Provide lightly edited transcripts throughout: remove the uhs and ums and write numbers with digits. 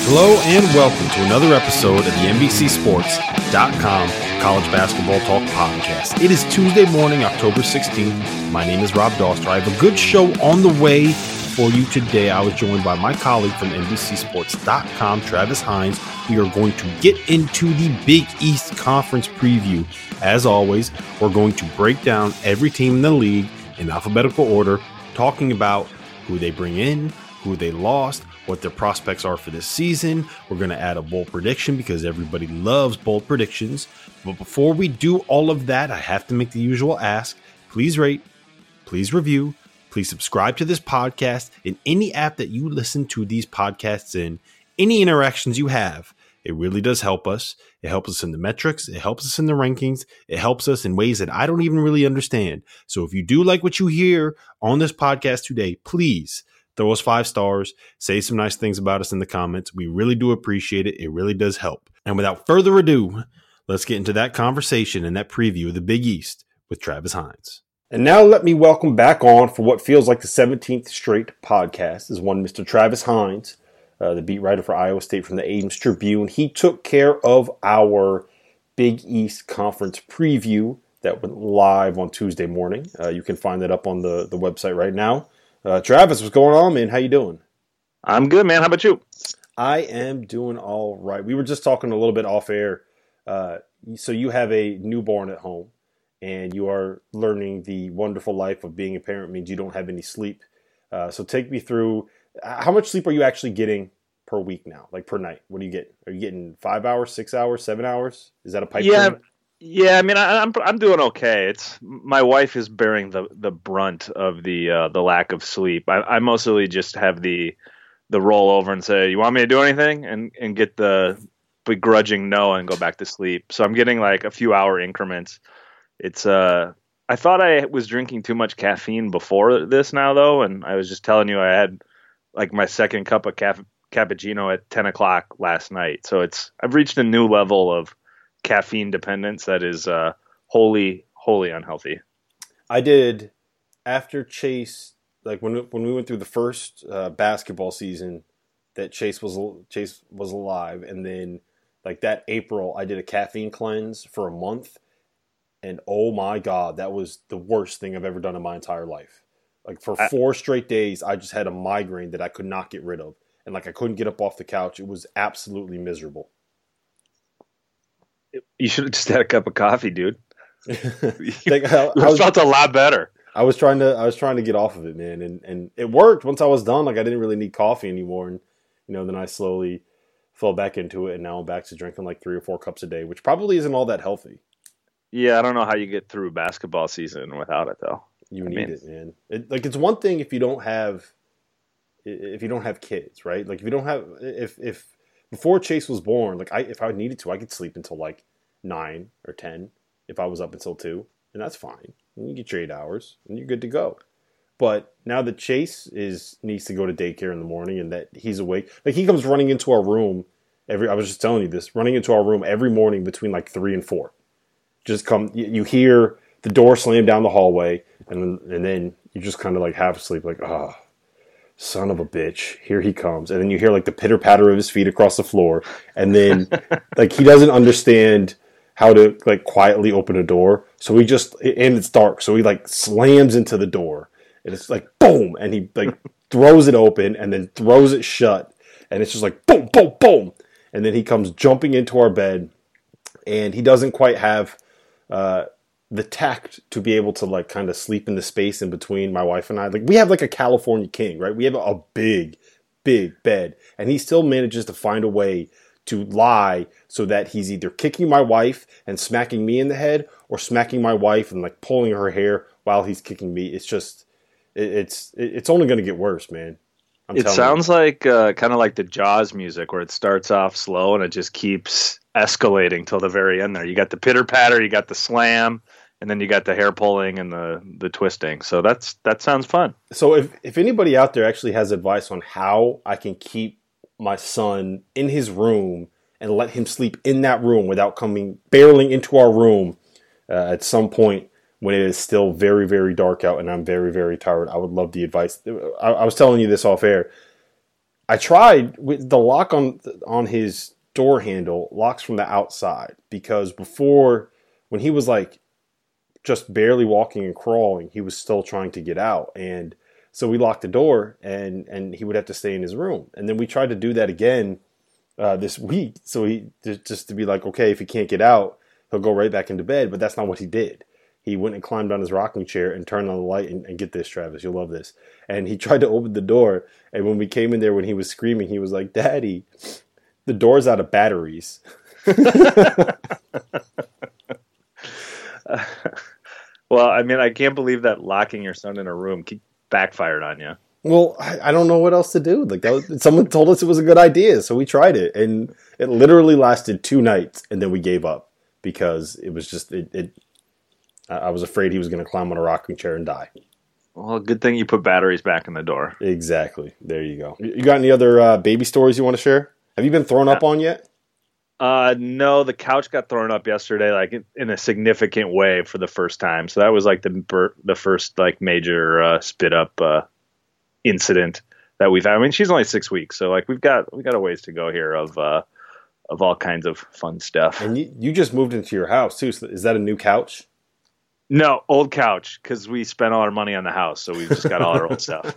Hello and welcome to another episode of the NBCSports.com College Basketball Talk Podcast. It is Tuesday morning, October 16th. My name is Rob Doster. I have a good show on the way for you today. I was joined by my colleague from NBCSports.com, Travis Hines. We are going to get into the Big East Conference preview. As always, we're going to break down every team in the league in alphabetical order, talking about who they bring in, who they lost, what their prospects are for this season. We're going to add a bold prediction because everybody loves bold predictions. But before we do all of that, I have to make the usual ask. Please rate, please review, please subscribe to this podcast in any app that you listen to these podcasts in. Any interactions you have, it really does help us. It helps us in the metrics. It helps us in the rankings. It helps us in ways that I don't even really understand. So if you do like what you hear on this podcast today, please throw us 5 stars, say some nice things about us in the comments. We really do appreciate it. It really does help. And without further ado, let's get into that conversation and that preview of the Big East with Travis Hines. And now let me welcome back on for what feels like the 17th straight podcast is one Mr. Travis Hines, the beat writer for Iowa State from the Ames Tribune. He took care of our Big East Conference preview that went live on Tuesday morning. You can find that up on the website right now. Travis, what's going on, man? How you doing? I'm good, man. How about you? I am doing all right. We were just talking a little bit off air. So you have a newborn at home, and you are learning the wonderful life of being a parent means you don't have any sleep. So take me through, how much sleep are you actually getting per week now, like per night? What do you get? Are you getting 5 hours, 6 hours, 7 hours? Is that a pipe dream? Yeah, I mean, I'm doing okay. It's my wife is bearing the brunt of the lack of sleep. I mostly just have the rollover and say, "You want me to do anything?" and get the begrudging no and go back to sleep. So I'm getting like a few hour increments. It's I thought I was drinking too much caffeine before this now though, and I was just telling you I had like my second cup of cappuccino at 10 o'clock last night. So I've reached a new level of caffeine dependence that is wholly unhealthy. I did after Chase, like when we went through the first basketball season that Chase was alive, and then like that April I did a caffeine cleanse for a month, and oh my God, that was the worst thing I've ever done in my entire life. Like for 4 straight days I just had a migraine that I could not get rid of, and like I couldn't get up off the couch. It was absolutely miserable. You should have just had a cup of coffee, dude. I felt a lot better. I was trying to get off of it, man, and it worked. Once I was done, like I didn't really need coffee anymore, and then I slowly fell back into it, and now I'm back to drinking like 3 or 4 cups a day, which probably isn't all that healthy. Yeah, I don't know how you get through basketball season without it, though. You need it, man. It's one thing if you don't have kids, right? Like if before Chase was born, like if I needed to, I could sleep until like 9 or 10 if I was up until 2, and that's fine. And you get your 8 hours, and you're good to go. But now that Chase needs to go to daycare in the morning, and that he's awake, like he comes running into our room I was just telling you this, running into our room every morning between like 3 and 4. Just you hear the door slam down the hallway, and then you just kind of like half asleep, like, oh, son of a bitch, here he comes. And then you hear like the pitter patter of his feet across the floor. And then like he doesn't understand how to like quietly open a door. So and it's dark. So he like slams into the door, and it's like boom. And he like throws it open and then throws it shut. And it's just like boom, boom, boom. And then he comes jumping into our bed, and he doesn't quite have the tact to be able to like kind of sleep in the space in between my wife and I. Like we have like a California king, right? We have a big, big bed, and he still manages to find a way to lie so that he's either kicking my wife and smacking me in the head, or smacking my wife and like pulling her hair while he's kicking me. It's just, it's only going to get worse, man. It sounds like kind of like the Jaws music, where it starts off slow and it just keeps escalating till the very end there. You got the pitter patter, you got the slam, and then you got the hair pulling and the twisting. So that sounds fun. So if anybody out there actually has advice on how I can keep my son in his room and let him sleep in that room without barreling into our room at some point when it is still very, very dark out and I'm very, very tired, I would love the advice. I was telling you this off air. I tried with the lock on his door handle locks from the outside because before, when he was like just barely walking and crawling, he was still trying to get out, and so we locked the door, and he would have to stay in his room. And then we tried to do that again this week, so he just to be like, okay, if he can't get out, he'll go right back into bed. But that's not what he did. He went and climbed on his rocking chair and turned on the light and get this, Travis, you'll love this. And he tried to open the door, and when we came in there, when he was screaming, he was like, "Daddy, the door's out of batteries." Well, I mean, I can't believe that locking your son in a room backfired on you. Well, I don't know what else to do. Like someone told us it was a good idea, so we tried it, and it literally lasted 2 nights, and then we gave up because it was just I was afraid he was going to climb on a rocking chair and die. Well, good thing you put batteries back in the door. Exactly. There you go. You got any other baby stories you want to share? Have you been thrown up on yet? No, the couch got thrown up yesterday, like in a significant way for the first time. So that was like the first like major spit up incident that we've had. I mean, she's only 6 weeks, so like we got a ways to go here of all kinds of fun stuff. And you just moved into your house too. So is that a new couch? No, old couch, because we spent all our money on the house, so we've just got all our old stuff.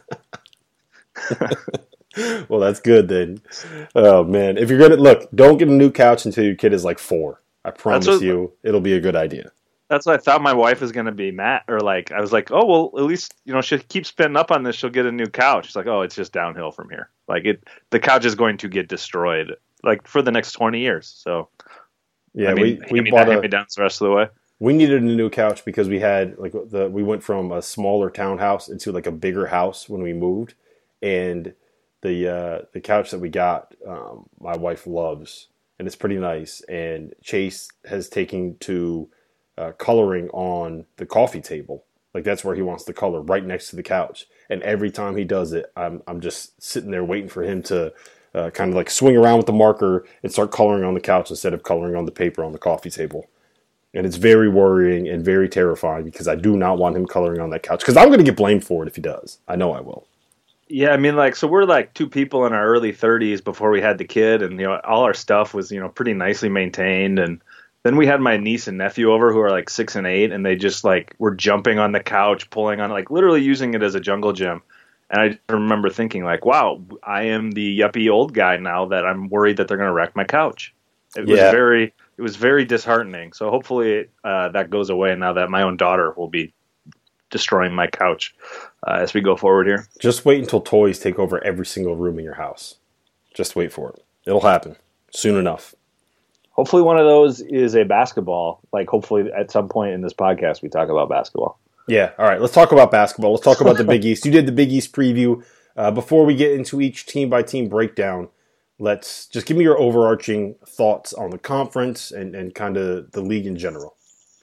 Well, that's good then. Oh man, if you're gonna look, don't get a new couch until your kid is like 4. I promise you, it'll be a good idea. That's what I thought my wife was going to be mad, or like I was like, oh well, at least she keeps spending up on this, she'll get a new couch. She's like, oh, it's just downhill from here. Like the couch is going to get destroyed like for the next 20 years. So yeah, I mean, we bought hand-me-downs the rest of the way. We needed a new couch because we had we went from a smaller townhouse into like a bigger house when we moved, and the couch that we got, my wife loves, and it's pretty nice. And Chase has taken to coloring on the coffee table. Like that's where he wants to color, right next to the couch. And every time he does it, I'm just sitting there waiting for him to kind of like swing around with the marker and start coloring on the couch instead of coloring on the paper on the coffee table. And it's very worrying and very terrifying because I do not want him coloring on that couch because I'm going to get blamed for it if he does. I know I will. Yeah, I mean, like, so we're like 2 people in our early 30s before we had the kid, and all our stuff was pretty nicely maintained. And then we had my niece and nephew over who are like 6 and 8, and they just like were jumping on the couch, pulling on it, like literally using it as a jungle gym. And I remember thinking like, wow, I am the yuppie old guy now that I'm worried that they're going to wreck my couch. It was very disheartening. So hopefully that goes away now that my own daughter will be destroying my couch as we go forward here. Just wait until toys take over every single room in your house. Just wait for it. It'll happen soon enough. Hopefully one of those is a basketball. Like hopefully at some point in this podcast we talk about basketball. Yeah. All right. Let's talk about basketball. Let's talk about the Big East. You did the Big East preview. Before we get into each team-by-team breakdown, let's just give me your overarching thoughts on the conference and kind of the league in general.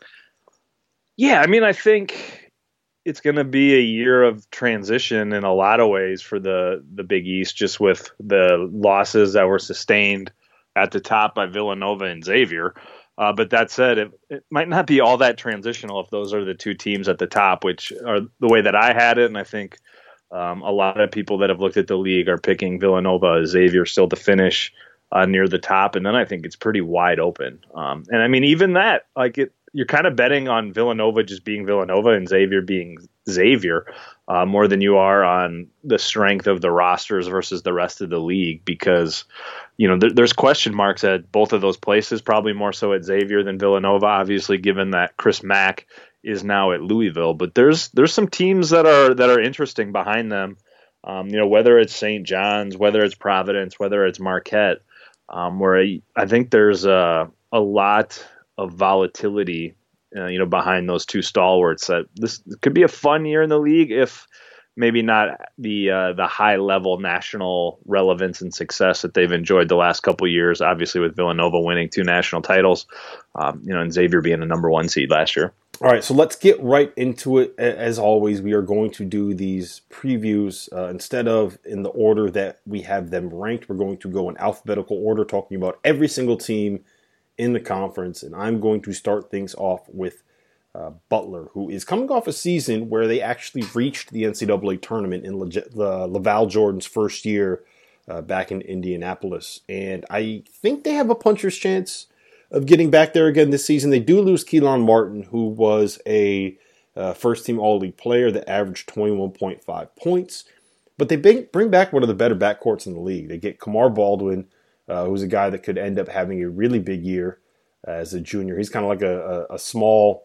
Yeah, I mean, I think it's going to be a year of transition in a lot of ways for the Big East, just with the losses that were sustained at the top by Villanova and Xavier. But that said, it might not be all that transitional if those are the 2 teams at the top, which are the way that I had it. And I think a lot of people that have looked at the league are picking Villanova, Xavier still to finish near the top. And then I think it's pretty wide open. And I mean, even that, like you're kind of betting on Villanova just being Villanova and Xavier being Xavier more than you are on the strength of the rosters versus the rest of the league, because there's question marks at both of those places, probably more so at Xavier than Villanova, obviously, given that Chris Mack is now at Louisville. But there's some teams that are interesting behind them, whether it's St. John's, whether it's Providence, whether it's Marquette, where I think there's a lot of volatility, behind those 2 stalwarts. That this could be a fun year in the league if maybe not the high level national relevance and success that they've enjoyed the last couple of years. Obviously, with Villanova winning 2 national titles, and Xavier being a number 1 seed last year. All right, so let's get right into it. As always, we are going to do these previews instead of in the order that we have them ranked. We're going to go in alphabetical order, talking about every single team in the conference, and I'm going to start things off with Butler, who is coming off a season where they actually reached the NCAA tournament in LaVall Jordan's first year back in Indianapolis. And I think they have a puncher's chance of getting back there again this season. They do lose Keelan Martin, who was a first-team All-League player that averaged 21.5 points. But they bring back one of the better backcourts in the league. They get Kamar Baldwin, who's a guy that could end up having a really big year as a junior. He's kind of like a small,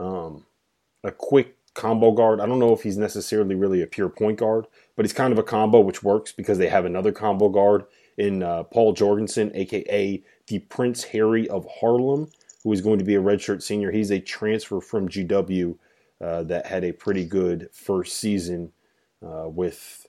a quick combo guard. I don't know if he's necessarily really a pure point guard, but he's kind of a combo, which works because they have another combo guard in Paul Jorgensen, a.k.a. the Prince Harry of Harlem, who is going to be a redshirt senior. He's a transfer from GW that had a pretty good first season with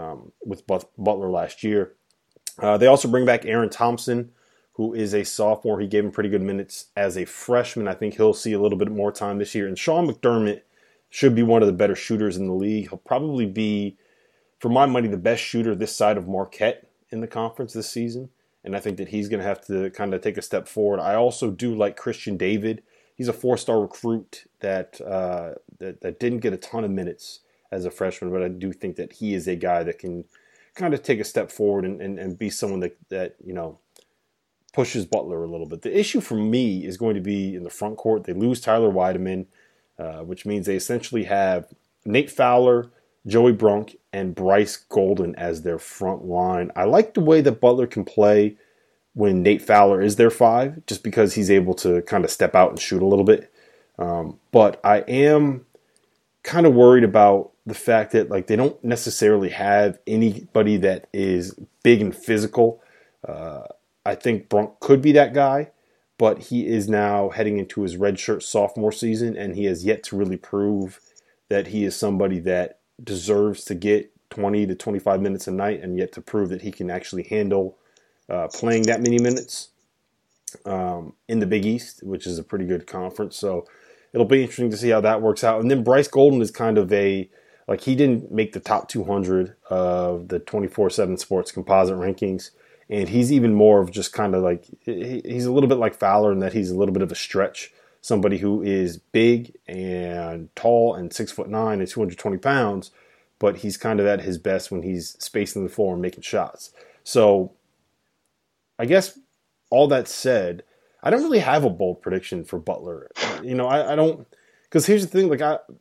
Butler last year. They also bring back Aaron Thompson, who is a sophomore. He gave him pretty good minutes as a freshman. I think he'll see a little bit more time this year. And Sean McDermott should be one of the better shooters in the league. He'll probably be, for my money, the best shooter this side of Marquette in the conference this season. And I think that he's going to have to kind of take a step forward. I also do like Christian David. He's a 4-star recruit that didn't get a ton of minutes as a freshman, but I do think that he is a guy that can kind of take a step forward and be someone that you know, pushes Butler a little bit. The issue for me is going to be in the front court. They lose Tyler Weideman, which means they essentially have Nate Fowler, Joey Brunk, and Bryce Golden as their front line. I like the way that Butler can play when Nate Fowler is their 5, just because he's able to kind of step out and shoot a little bit. But I am kind of worried about the fact that like they don't necessarily have anybody that is big and physical. I think Brunk could be that guy, but he is now heading into his redshirt sophomore season, and he has yet to really prove that he is somebody that deserves to get 20 to 25 minutes a night, and yet to prove that he can actually handle playing that many minutes in the Big East, which is a pretty good conference. So it'll be interesting to see how that works out. And then Bryce Golden is kind of he didn't make the top 200 of the 24/7 Sports composite rankings. And he's even more of just kind of like, he's a little bit like Fowler in that he's a little bit of a stretch. Somebody who is big and tall and 6'9" and 220 pounds, but he's kind of at his best when he's spacing the floor and making shots. So I guess all that said, I don't really have a bold prediction for Butler. You know, I don't, because here's the thing,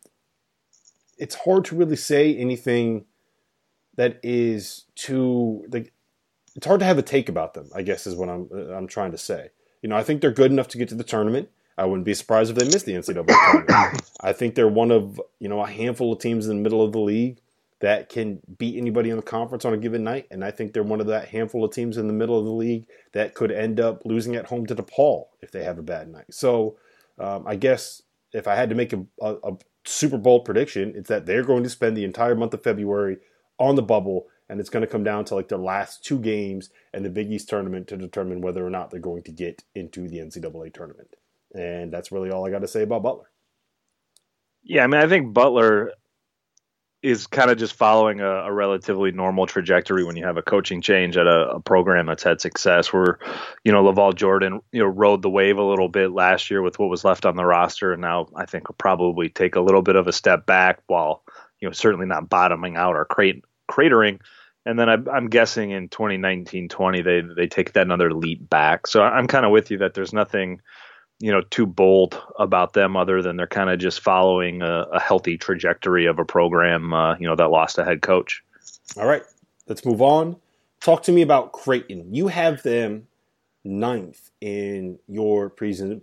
it's hard to really say anything that is too, it's hard to have a take about them, I guess is what I'm trying to say. You know, I think they're good enough to get to the tournament. I wouldn't be surprised if they missed the NCAA tournament. I think they're one of, a handful of teams in the middle of the league that can beat anybody in the conference on a given night. And I think they're one of that handful of teams in the middle of the league that could end up losing at home to DePaul if they have a bad night. So I guess if I had to make a Super Bowl prediction, it's that they're going to spend the entire month of February on the bubble, and it's going to come down to their last 2 games and the Big East tournament to determine whether or not they're going to get into the NCAA tournament. And that's really all I got to say about Butler. Yeah, I mean, I think Butler is kind of just following a relatively normal trajectory when you have a coaching change at a program that's had success, where, LaVall Jordan, rode the wave a little bit last year with what was left on the roster. And now I think will probably take a little bit of a step back while, certainly not bottoming out or cratering. And then I'm guessing in 2019-20, they take that another leap back. So I'm kind of with you that there's nothing, too bold about them other than they're kind of just following a healthy trajectory of a program, that lost a head coach. All right, let's move on. Talk to me about Creighton. You have them 9th in your preseason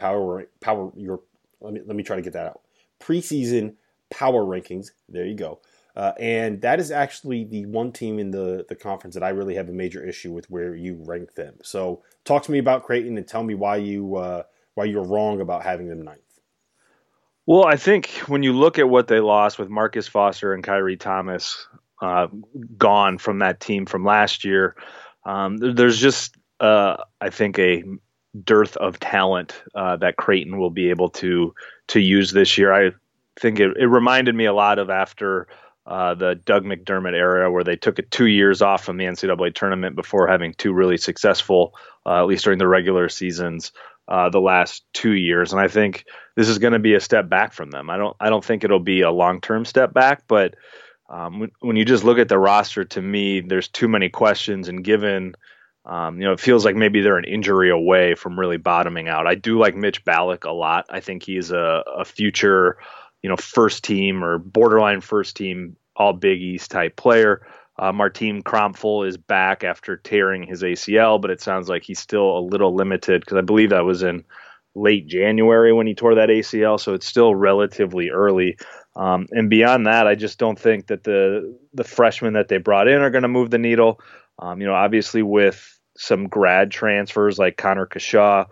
let me try to get that out. Preseason power rankings. There you go. And that is actually the one team in the conference that I really have a major issue with where you rank them. So talk to me about Creighton and tell me why you're wrong about having them 9th. Well, I think when you look at what they lost with Marcus Foster and Kyrie Thomas gone from that team from last year, there's just, I think, a dearth of talent that Creighton will be able to use this year. I think it reminded me a lot of after the Doug McDermott era, where they took 2 years off from the NCAA tournament before having 2 really successful, at least during the regular seasons, the last 2 years. And I think this is going to be a step back from them. I don't think it'll be a long-term step back, but When you just look at the roster, to me, there's too many questions, and given it feels like maybe they're an injury away from really bottoming out. I do like Mitch Ballack a lot. I think he's a future, first team or borderline first team all Big East type player. Martin Krampfel is back after tearing his ACL, but it sounds like he's still a little limited because I believe that was in late January when he tore that ACL, so it's still relatively early. And beyond that, I just don't think that the freshmen that they brought in are going to move the needle. Obviously with some grad transfers like Connor Kashaw,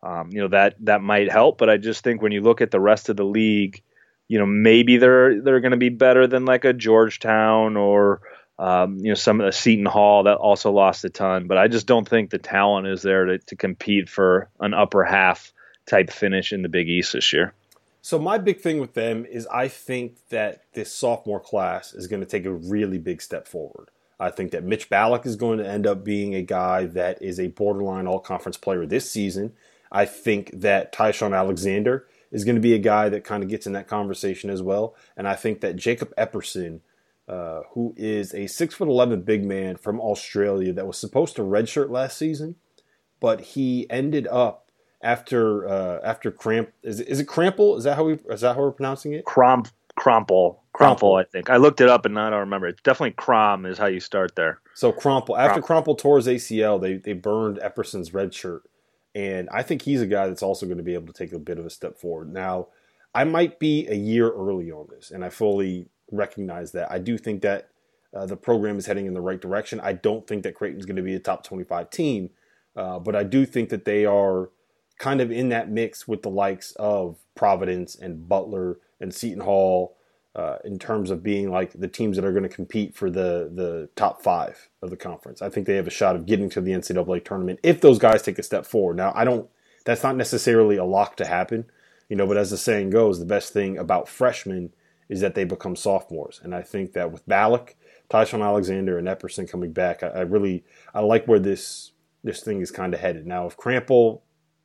that might help. But I just think when you look at the rest of the league, maybe they're going to be better than like a Georgetown or some of the Seton Hall that also lost a ton. But I just don't think the talent is there to compete for an upper half type finish in the Big East this year. So my big thing with them is I think that this sophomore class is going to take a really big step forward. I think that Mitch Ballack is going to end up being a guy that is a borderline all-conference player this season. I think that Tyshawn Alexander is going to be a guy that kind of gets in that conversation as well. And I think that Jacob Epperson, who is a 6'11" big man from Australia that was supposed to redshirt last season, but he ended up after Is it Krampel? Is that how we're pronouncing it? Krampel, I think. I looked it up and I don't remember. It's definitely Crom is how you start there. So after Krampel tore his ACL, they burned Epperson's red shirt. And I think he's a guy that's also going to be able to take a bit of a step forward. Now, I might be a year early on this, and I fully recognize that. I do think that the program is heading in the right direction. I don't think that Creighton's going to be a top 25 team, but I do think that they are kind of in that mix with the likes of Providence and Butler and Seton Hall in terms of being like the teams that are going to compete for the top 5 of the conference. I think they have a shot of getting to the NCAA tournament if those guys take a step forward. Now, that's not necessarily a lock to happen, but as the saying goes, the best thing about freshmen is that they become sophomores. And I think that with Ballack, Tyshawn Alexander, and Epperson coming back, I like where this thing is kind of headed. Now, if Krampel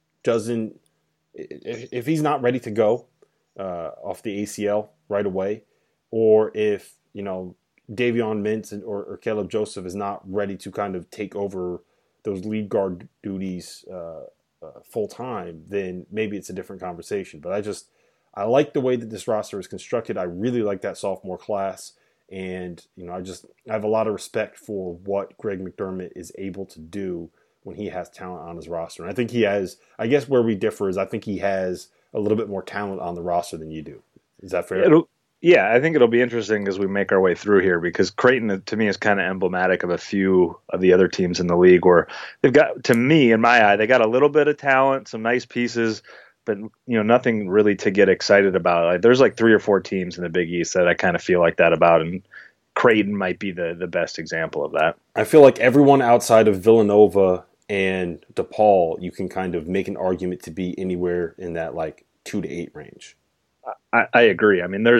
if he's not ready to go off the ACL right away, or if Davion Mintz or Caleb Joseph is not ready to kind of take over those lead guard duties full time, then maybe it's a different conversation. But I like the way that this roster is constructed. I really like that sophomore class, and I have a lot of respect for what Greg McDermott is able to do when he has talent on his roster. And I think he has, I guess where we differ is I think he has a little bit more talent on the roster than you do. Is that fair? Yeah, I think it'll be interesting as we make our way through here because Creighton, to me, is kind of emblematic of a few of the other teams in the league where they've got, to me, in my eye, they got a little bit of talent, some nice pieces, but nothing really to get excited about. Like, there's like 3 or 4 teams in the Big East that I kind of feel like that about, and Creighton might be the best example of that. I feel like everyone outside of Villanova and DePaul, you can kind of make an argument to be anywhere in that like 2 to 8 range. I agree. I mean,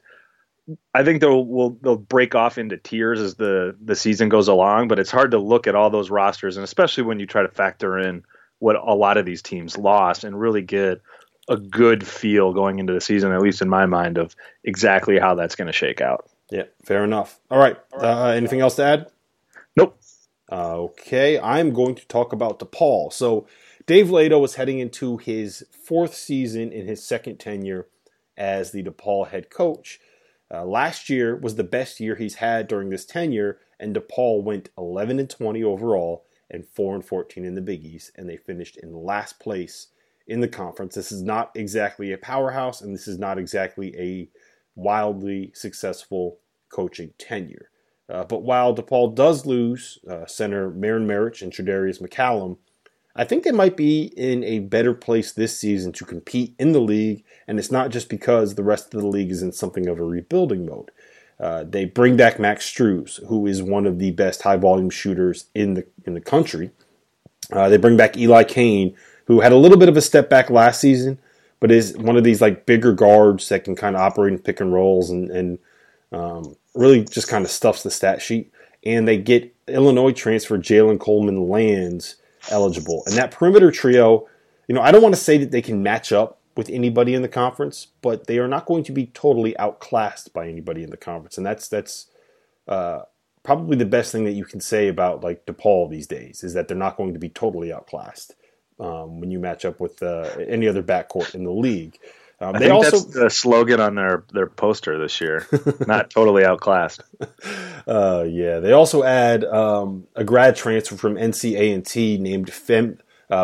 I think they'll break off into tiers as the season goes along, but it's hard to look at all those rosters, and especially when you try to factor in what a lot of these teams lost and really get a good feel going into the season, at least in my mind, of exactly how that's going to shake out. Yeah, fair enough. All right. Anything else to add? Nope. Okay, I'm going to talk about DePaul. So Dave Leitao is heading into his 4th season in his second tenure as the DePaul head coach. Last year was the best year he's had during this tenure, and DePaul went 11-20 overall and 4-14 in the Big East, and they finished in last place in the conference. This is not exactly a powerhouse, and this is not exactly a wildly successful coaching tenure. But while DePaul does lose center Marin Maric and Tredarius McCallum, I think they might be in a better place this season to compete in the league, and it's not just because the rest of the league is in something of a rebuilding mode. They bring back Max Strus, who is one of the best high-volume shooters in the country. They bring back Eli Kane, who had a little bit of a step back last season, but is one of these like bigger guards that can kind of operate in pick and rolls and really just kind of stuffs the stat sheet. And they get Illinois transfer Jalen Coleman Lands eligible. And that perimeter trio, I don't want to say that they can match up with anybody in the conference, but they are not going to be totally outclassed by anybody in the conference. And that's probably the best thing that you can say about like DePaul these days, is that they're not going to be totally outclassed when you match up with any other backcourt in the league. I think that's the slogan on their poster this year. Not totally outclassed. Yeah, they also add a grad transfer from NC-A&T named Femi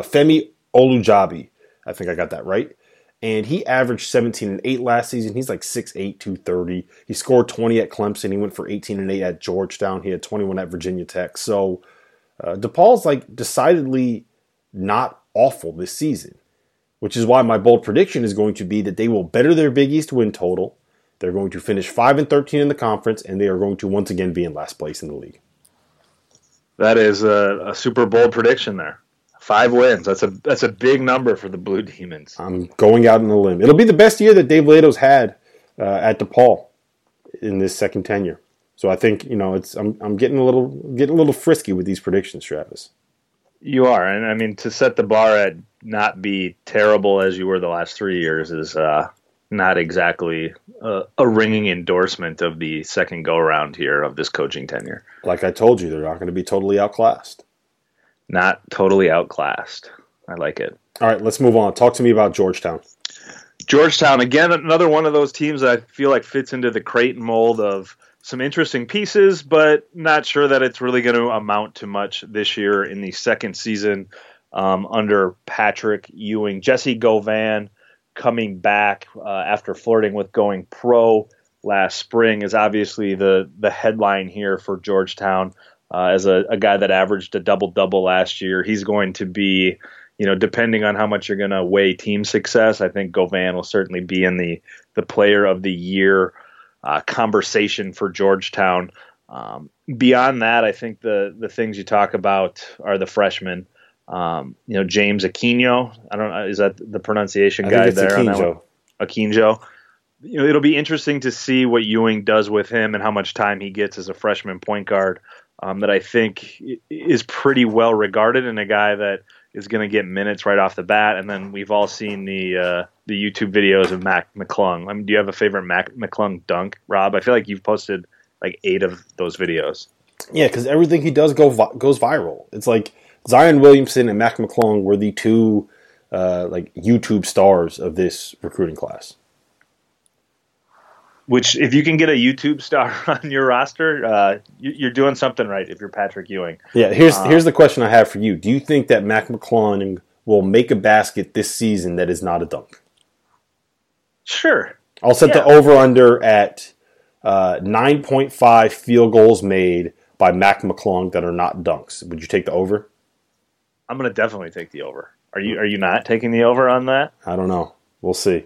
Olujabi. I think I got that right. And he averaged 17 and 8 last season. He's like 6'8", 230. He scored 20 at Clemson. He went for 18 and 8 at Georgetown. He had 21 at Virginia Tech. So DePaul's like decidedly not awful this season, which is why my bold prediction is going to be that they will better their Big East win total. They're going to finish 5-13 in the conference, and they are going to once again be in last place in the league. That is a super bold prediction there. 5 wins. That's a big number for the Blue Demons. I'm going out on a limb. It'll be the best year that Dave Lato's had at DePaul in this second tenure. So I think I'm getting a little frisky with these predictions, Travis. You are, and I mean, to set the bar at not be terrible as you were the last 3 years is not exactly a ringing endorsement of the second go-around here of this coaching tenure. Like I told you, they're not going to be totally outclassed. Not totally outclassed. I like it. All right, let's move on. Talk to me about Georgetown. Georgetown, again, another one of those teams that I feel like fits into the Creighton mold of some interesting pieces, but not sure that it's really going to amount to much this year in the second season under Patrick Ewing. Jesse Govan coming back after flirting with going pro last spring is obviously the headline here for Georgetown. As a guy that averaged a double-double last year, he's going to be, depending on how much you're going to weigh team success, I think Govan will certainly be in the player of the year conversation for Georgetown. Beyond that, I think the things you talk about are the freshmen. James Aquino. I don't know, is that the pronunciation guide there? Akinjo. Akinjo. It'll be interesting to see what Ewing does with him and how much time he gets as a freshman point guard. That I think is pretty well regarded, and a guy that is going to get minutes right off the bat. And then we've all seen the YouTube videos of Mac McClung. I mean, do you have a favorite Mac McClung dunk, Rob? I feel like you've posted like 8 of those videos. Yeah, because everything he does goes viral. It's like Zion Williamson and Mac McClung were the two like YouTube stars of this recruiting class. Which, if you can get a YouTube star on your roster, you're doing something right if you're Patrick Ewing. Yeah, here's the question I have for you. Do you think that Mac McClung will make a basket this season that is not a dunk? Sure. I'll set the over-under at 9.5 field goals made by Mac McClung that are not dunks. Would you take the over? I'm going to definitely take the over. Are you not taking the over on that? I don't know. We'll see.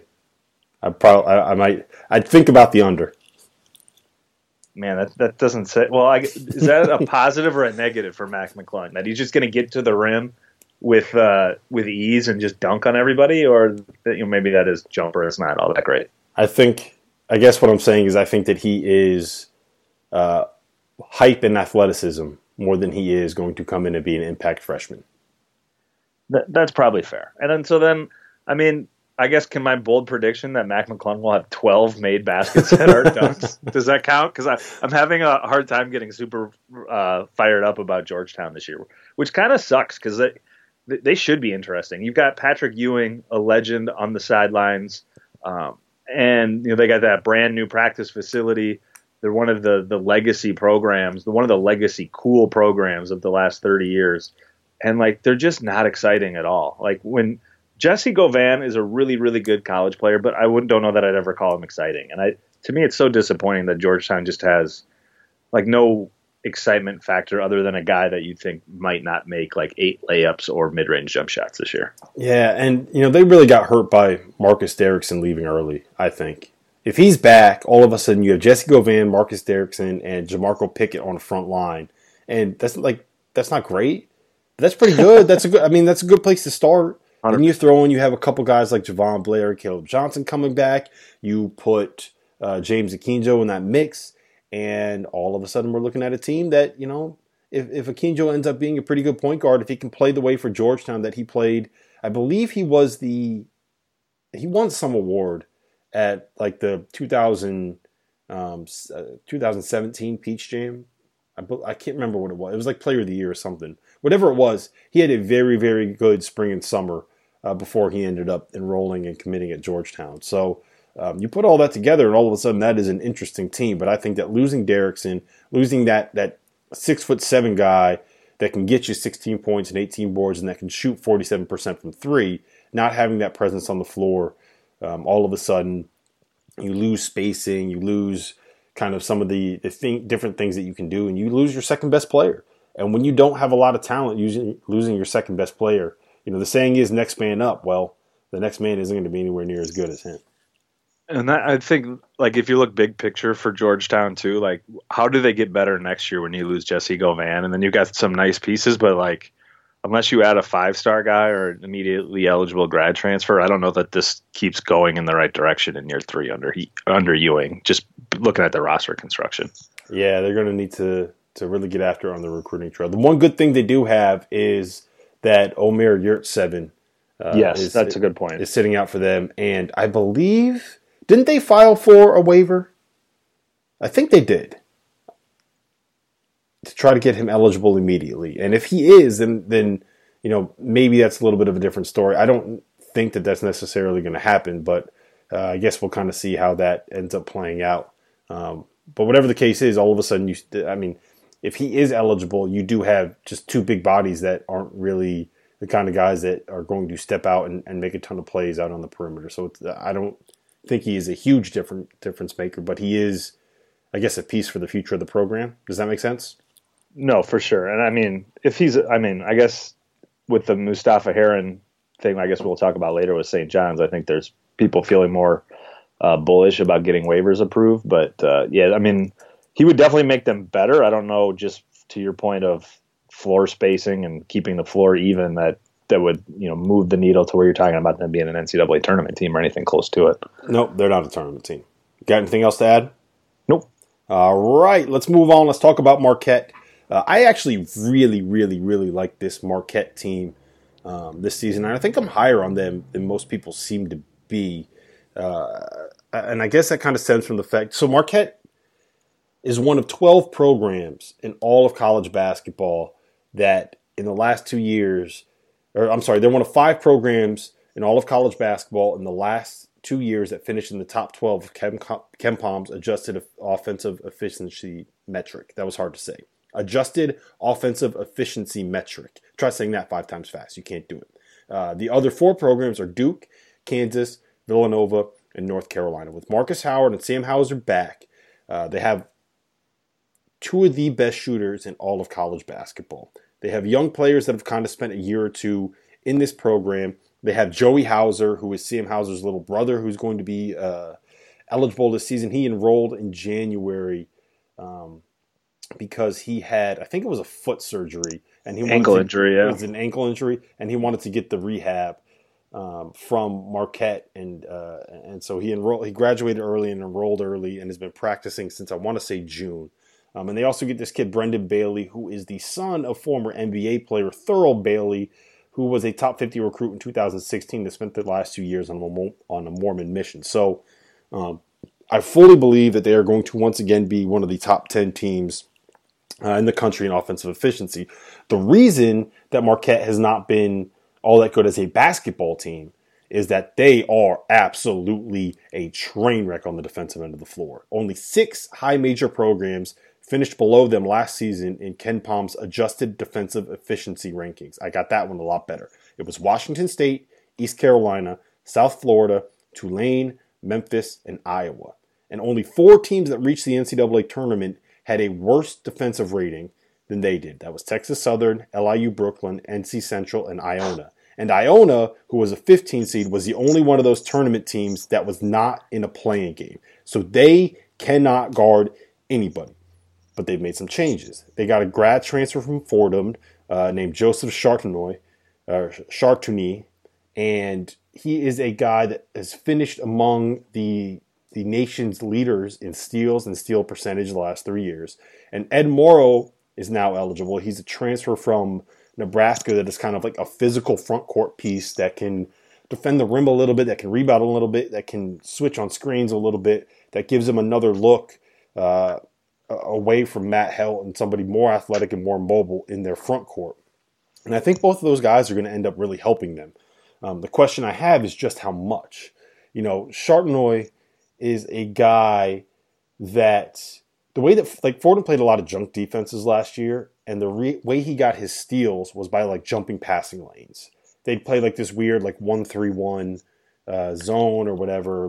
I'd think about the under. Man, that doesn't say. Well, is that a positive or a negative for Mac McClung? That he's just going to get to the rim with ease and just dunk on everybody, or maybe that his jumper is not all that great. I guess what I'm saying is I think that he is hype and athleticism more than he is going to come in and be an impact freshman. That's probably fair. And then I mean, I guess, can my bold prediction that Mac McClung will have 12 made baskets that are dunks? Does that count? Because I'm having a hard time getting super fired up about Georgetown this year, which kind of sucks because they should be interesting. You've got Patrick Ewing, a legend on the sidelines, and they got that brand new practice facility. They're one of the legacy programs, one of the legacy cool programs of the last 30 years, and they're just not exciting at all. When Jesse Govan is a really, really good college player, but I don't know that I'd ever call him exciting. And to me, it's so disappointing that Georgetown just has no excitement factor other than a guy that you think might not make 8 layups or mid-range jump shots this year. Yeah, and they really got hurt by Marcus Derrickson leaving early, I think. If he's back, all of a sudden you have Jesse Govan, Marcus Derrickson, and Jamarco Pickett on the front line. And that's not great. But that's pretty good. That's a good place to start. And you have a couple guys like Javon Blair, Caleb Johnson coming back. You put James Akinjo in that mix, and all of a sudden we're looking at a team that, if Akinjo ends up being a pretty good point guard, if he can play the way for Georgetown that he played, I believe he was the he won some award at like the 2017 Peach Jam. I can't remember what it was. It was like Player of the Year or something. Whatever it was, he had a very, very good spring and summer before he ended up enrolling and committing at Georgetown. So you put all that together, and all of a sudden that is an interesting team. But I think that losing Derrickson, losing that 6'7" guy that can get you 16 points and 18 boards and that can shoot 47% from three, not having that presence on the floor, all of a sudden you lose spacing, you lose kind of some of the different things that you can do, and you lose your second best player. And when you don't have a lot of talent, losing your second best player, the saying is next man up. Well, the next man isn't going to be anywhere near as good as him. And that, I think, like, if you look big picture for Georgetown too, like, how do they get better next year when you lose Jesse Govan? And then you've got some nice pieces, but like, unless you add a 5-star guy or an immediately eligible grad transfer, I don't know that this keeps going in the right direction in year 3 under Ewing, just looking at the roster construction. Yeah, they're going to need to really get after on the recruiting trail. The one good thing they do have is that Omer Yurtseven yes, that's a good point. Is sitting out for them. And I believe, didn't they file for a waiver? I think they did. To try to get him eligible immediately. And if he is, then maybe that's a little bit of a different story. I don't think that that's necessarily going to happen, but I guess we'll kind of see how that ends up playing out. But whatever the case is, all of a sudden, if he is eligible, you do have just two big bodies that aren't really the kind of guys that are going to step out and make a ton of plays out on the perimeter. So I don't think he is a huge difference maker, but he is, I guess, a piece for the future of the program. Does that make sense? No, for sure. And I guess with the Mustafa Heron thing, I guess we'll talk about later with St. John's, I think there's people feeling more bullish about getting waivers approved. But he would definitely make them better. I don't know, just to your point of floor spacing and keeping the floor even, that would move the needle to where you're talking about them being an NCAA tournament team or anything close to it. Nope, they're not a tournament team. Got anything else to add? Nope. All right, let's move on. Let's talk about Marquette. I actually really, really, really like this Marquette team this season. And I think I'm higher on them than most people seem to be. And I guess that kind of stems from the fact. So Marquette is one of 12 programs in all of college basketball that in the last 2 years, they're one of 5 programs in all of college basketball in the last 2 years that finished in the top 12 of KenPom's adjusted offensive efficiency metric. That was hard to say. Adjusted offensive efficiency metric. Try saying that 5 times fast. You can't do it. The other 4 programs are Duke, Kansas, Villanova, and North Carolina. With Marcus Howard and Sam Hauser back, they have 2 of the best shooters in all of college basketball. They have young players that have kind of spent a year or two in this program. They have Joey Hauser, who is Sam Hauser's little brother, who's going to be eligible this season. He enrolled in January because he had, I think it was a foot surgery. And he ankle injury, yeah. It was an ankle injury, and he wanted to get the rehab from Marquette. And so he graduated early and enrolled early and has been practicing since, I want to say, June. And they also get this kid, Brendan Bailey, who is the son of former NBA player Thurl Bailey, who was a top 50 recruit in 2016 that spent the last 2 years on a Mormon mission. So I fully believe that they are going to once again be one of the top 10 teams in the country in offensive efficiency. The reason that Marquette has not been all that good as a basketball team is that they are absolutely a train wreck on the defensive end of the floor. Only 6 high major programs finished below them last season in KenPom's adjusted defensive efficiency rankings. I got that one a lot better. It was Washington State, East Carolina, South Florida, Tulane, Memphis, and Iowa. And only 4 teams that reached the NCAA tournament had a worse defensive rating than they did. That was Texas Southern, LIU Brooklyn, NC Central, and Iona. And Iona, who was a 15 seed, was the only one of those tournament teams that was not in a playing game. So they cannot guard anybody. But they've made some changes. They got a grad transfer from Fordham named Joseph Chartouni, and he is a guy that has finished among the nation's leaders in steals and steal percentage the last 3 years. And Ed Morrow is now eligible. He's a transfer from Nebraska that is kind of like a physical front court piece that can defend the rim a little bit, that can rebound a little bit, that can switch on screens a little bit, that gives them another look away from Matt Helt and somebody more athletic and more mobile in their front court. And I think both of those guys are going to end up really helping them. The question I have is just how much. Chardonnay is a guy that the way that Fordham played a lot of junk defenses last year, and the way he got his steals was by jumping passing lanes. They'd play this weird 1-3-1 zone or whatever,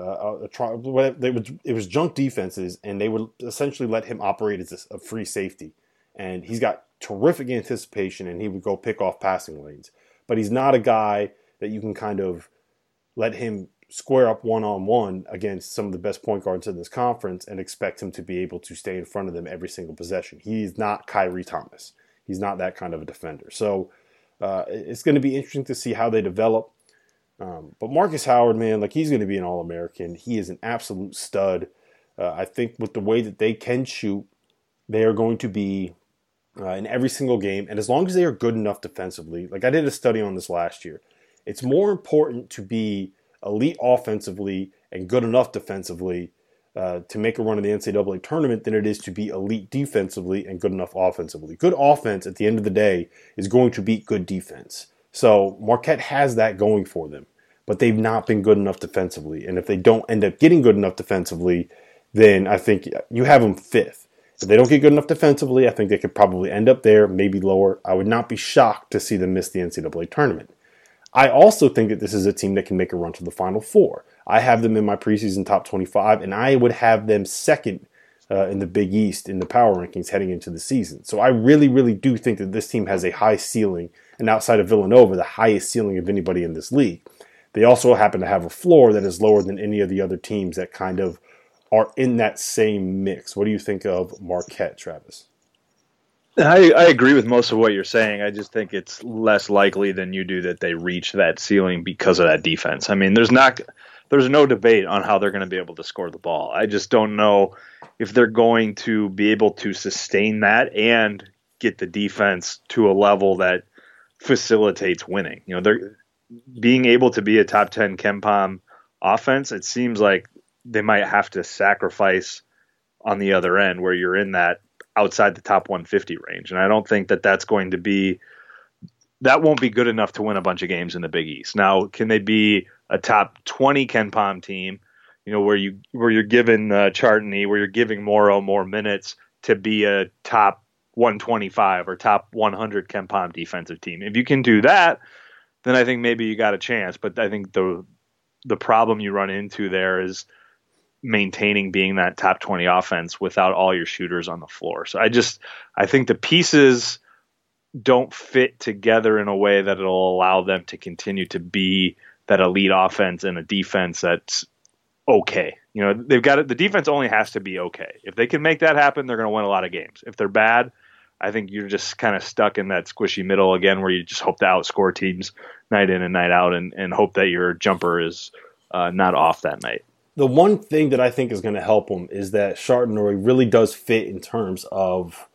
it was junk defenses, and they would essentially let him operate as a free safety. And he's got terrific anticipation, and he would go pick off passing lanes. But he's not a guy that you can kind of let him square up one-on-one against some of the best point guards in this conference and expect him to be able to stay in front of them every single possession. He's not Kyrie Thomas. He's not that kind of a defender. So it's going to be interesting to see how they develop. But Marcus Howard, man, he's going to be an All-American. He is an absolute stud. I think with the way that they can shoot, they are going to be in every single game. And as long as they are good enough defensively, I did a study on this last year, it's more important to be elite offensively and good enough defensively to make a run in the NCAA tournament than it is to be elite defensively and good enough offensively. Good offense, at the end of the day, is going to beat good defense. So Marquette has that going for them, but they've not been good enough defensively. And if they don't end up getting good enough defensively, then I think you have them fifth. If they don't get good enough defensively, I think they could probably end up there, maybe lower. I would not be shocked to see them miss the NCAA tournament. I also think that this is a team that can make a run to the Final Four. I have them in my preseason top 25, and I would have them second in the Big East in the power rankings heading into the season. So I really, really do think that this team has a high ceiling, and outside of Villanova, the highest ceiling of anybody in this league. They also happen to have a floor that is lower than any of the other teams that kind of are in that same mix. What do you think of Marquette, Travis? I agree with most of what you're saying. I just think it's less likely than you do that they reach that ceiling because of that defense. I mean, there's no debate on how they're going to be able to score the ball. I just don't know if they're going to be able to sustain that and get the defense to a level that facilitates winning. They're being able to be a top 10 KenPom offense. It seems like they might have to sacrifice on the other end where you're in that outside the top 150 range. And I don't think that won't be good enough to win a bunch of games in the Big East. Now, can they be a top 20 KenPom team, where you're giving Chardonnay, where you're giving Morrow more minutes to be a top 125 or top 100 KenPom defensive team? If you can do that, then I think maybe you got a chance. But I think the problem you run into there is maintaining being that top 20 offense without all your shooters on the floor. So I think the pieces don't fit together in a way that it'll allow them to continue to be that elite offense and a defense that's okay. They've got it. The defense only has to be okay. If they can make that happen, they're going to win a lot of games. If they're bad, I think you're just kind of stuck in that squishy middle again, where you just hope to outscore teams night in and night out and hope that your jumper is not off that night. The one thing that I think is going to help them is that Chardonnay really does fit in terms of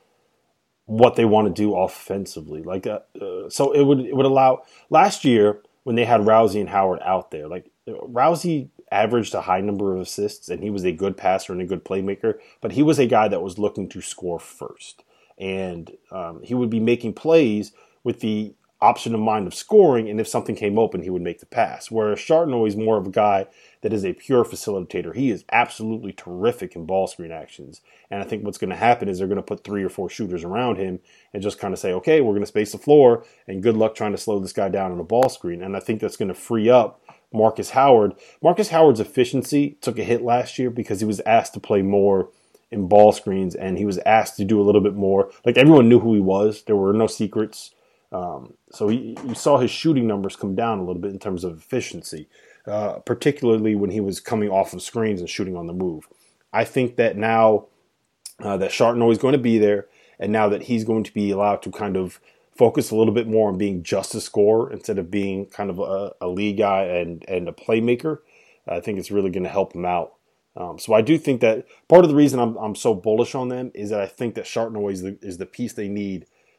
what they want to do offensively. So it would allow last year when they had Rousey and Howard out there. Rousey averaged a high number of assists, and he was a good passer and a good playmaker. But he was a guy that was looking to score first, and he would be making plays with the option of mind of scoring. And if something came open, he would make the pass. Whereas Chardonnay is more of a guy that is a pure facilitator. He is absolutely terrific in ball screen actions. And I think what's going to happen is they're going to put 3 or 4 shooters around him and just kind of say, okay, we're going to space the floor and good luck trying to slow this guy down on a ball screen. And I think that's going to free up Marcus Howard. Marcus Howard's efficiency took a hit last year because he was asked to play more in ball screens and he was asked to do a little bit more. Everyone knew who he was. There were no secrets. So you saw his shooting numbers come down a little bit in terms of efficiency. Particularly when he was coming off of screens and shooting on the move. I think that now that Chardonnay is going to be there, and now that he's going to be allowed to kind of focus a little bit more on being just a scorer instead of being kind of a lead guy and a playmaker, I think it's really going to help him out. So I do think that part of the reason I'm so bullish on them is that I think that Chardonnay is the piece they need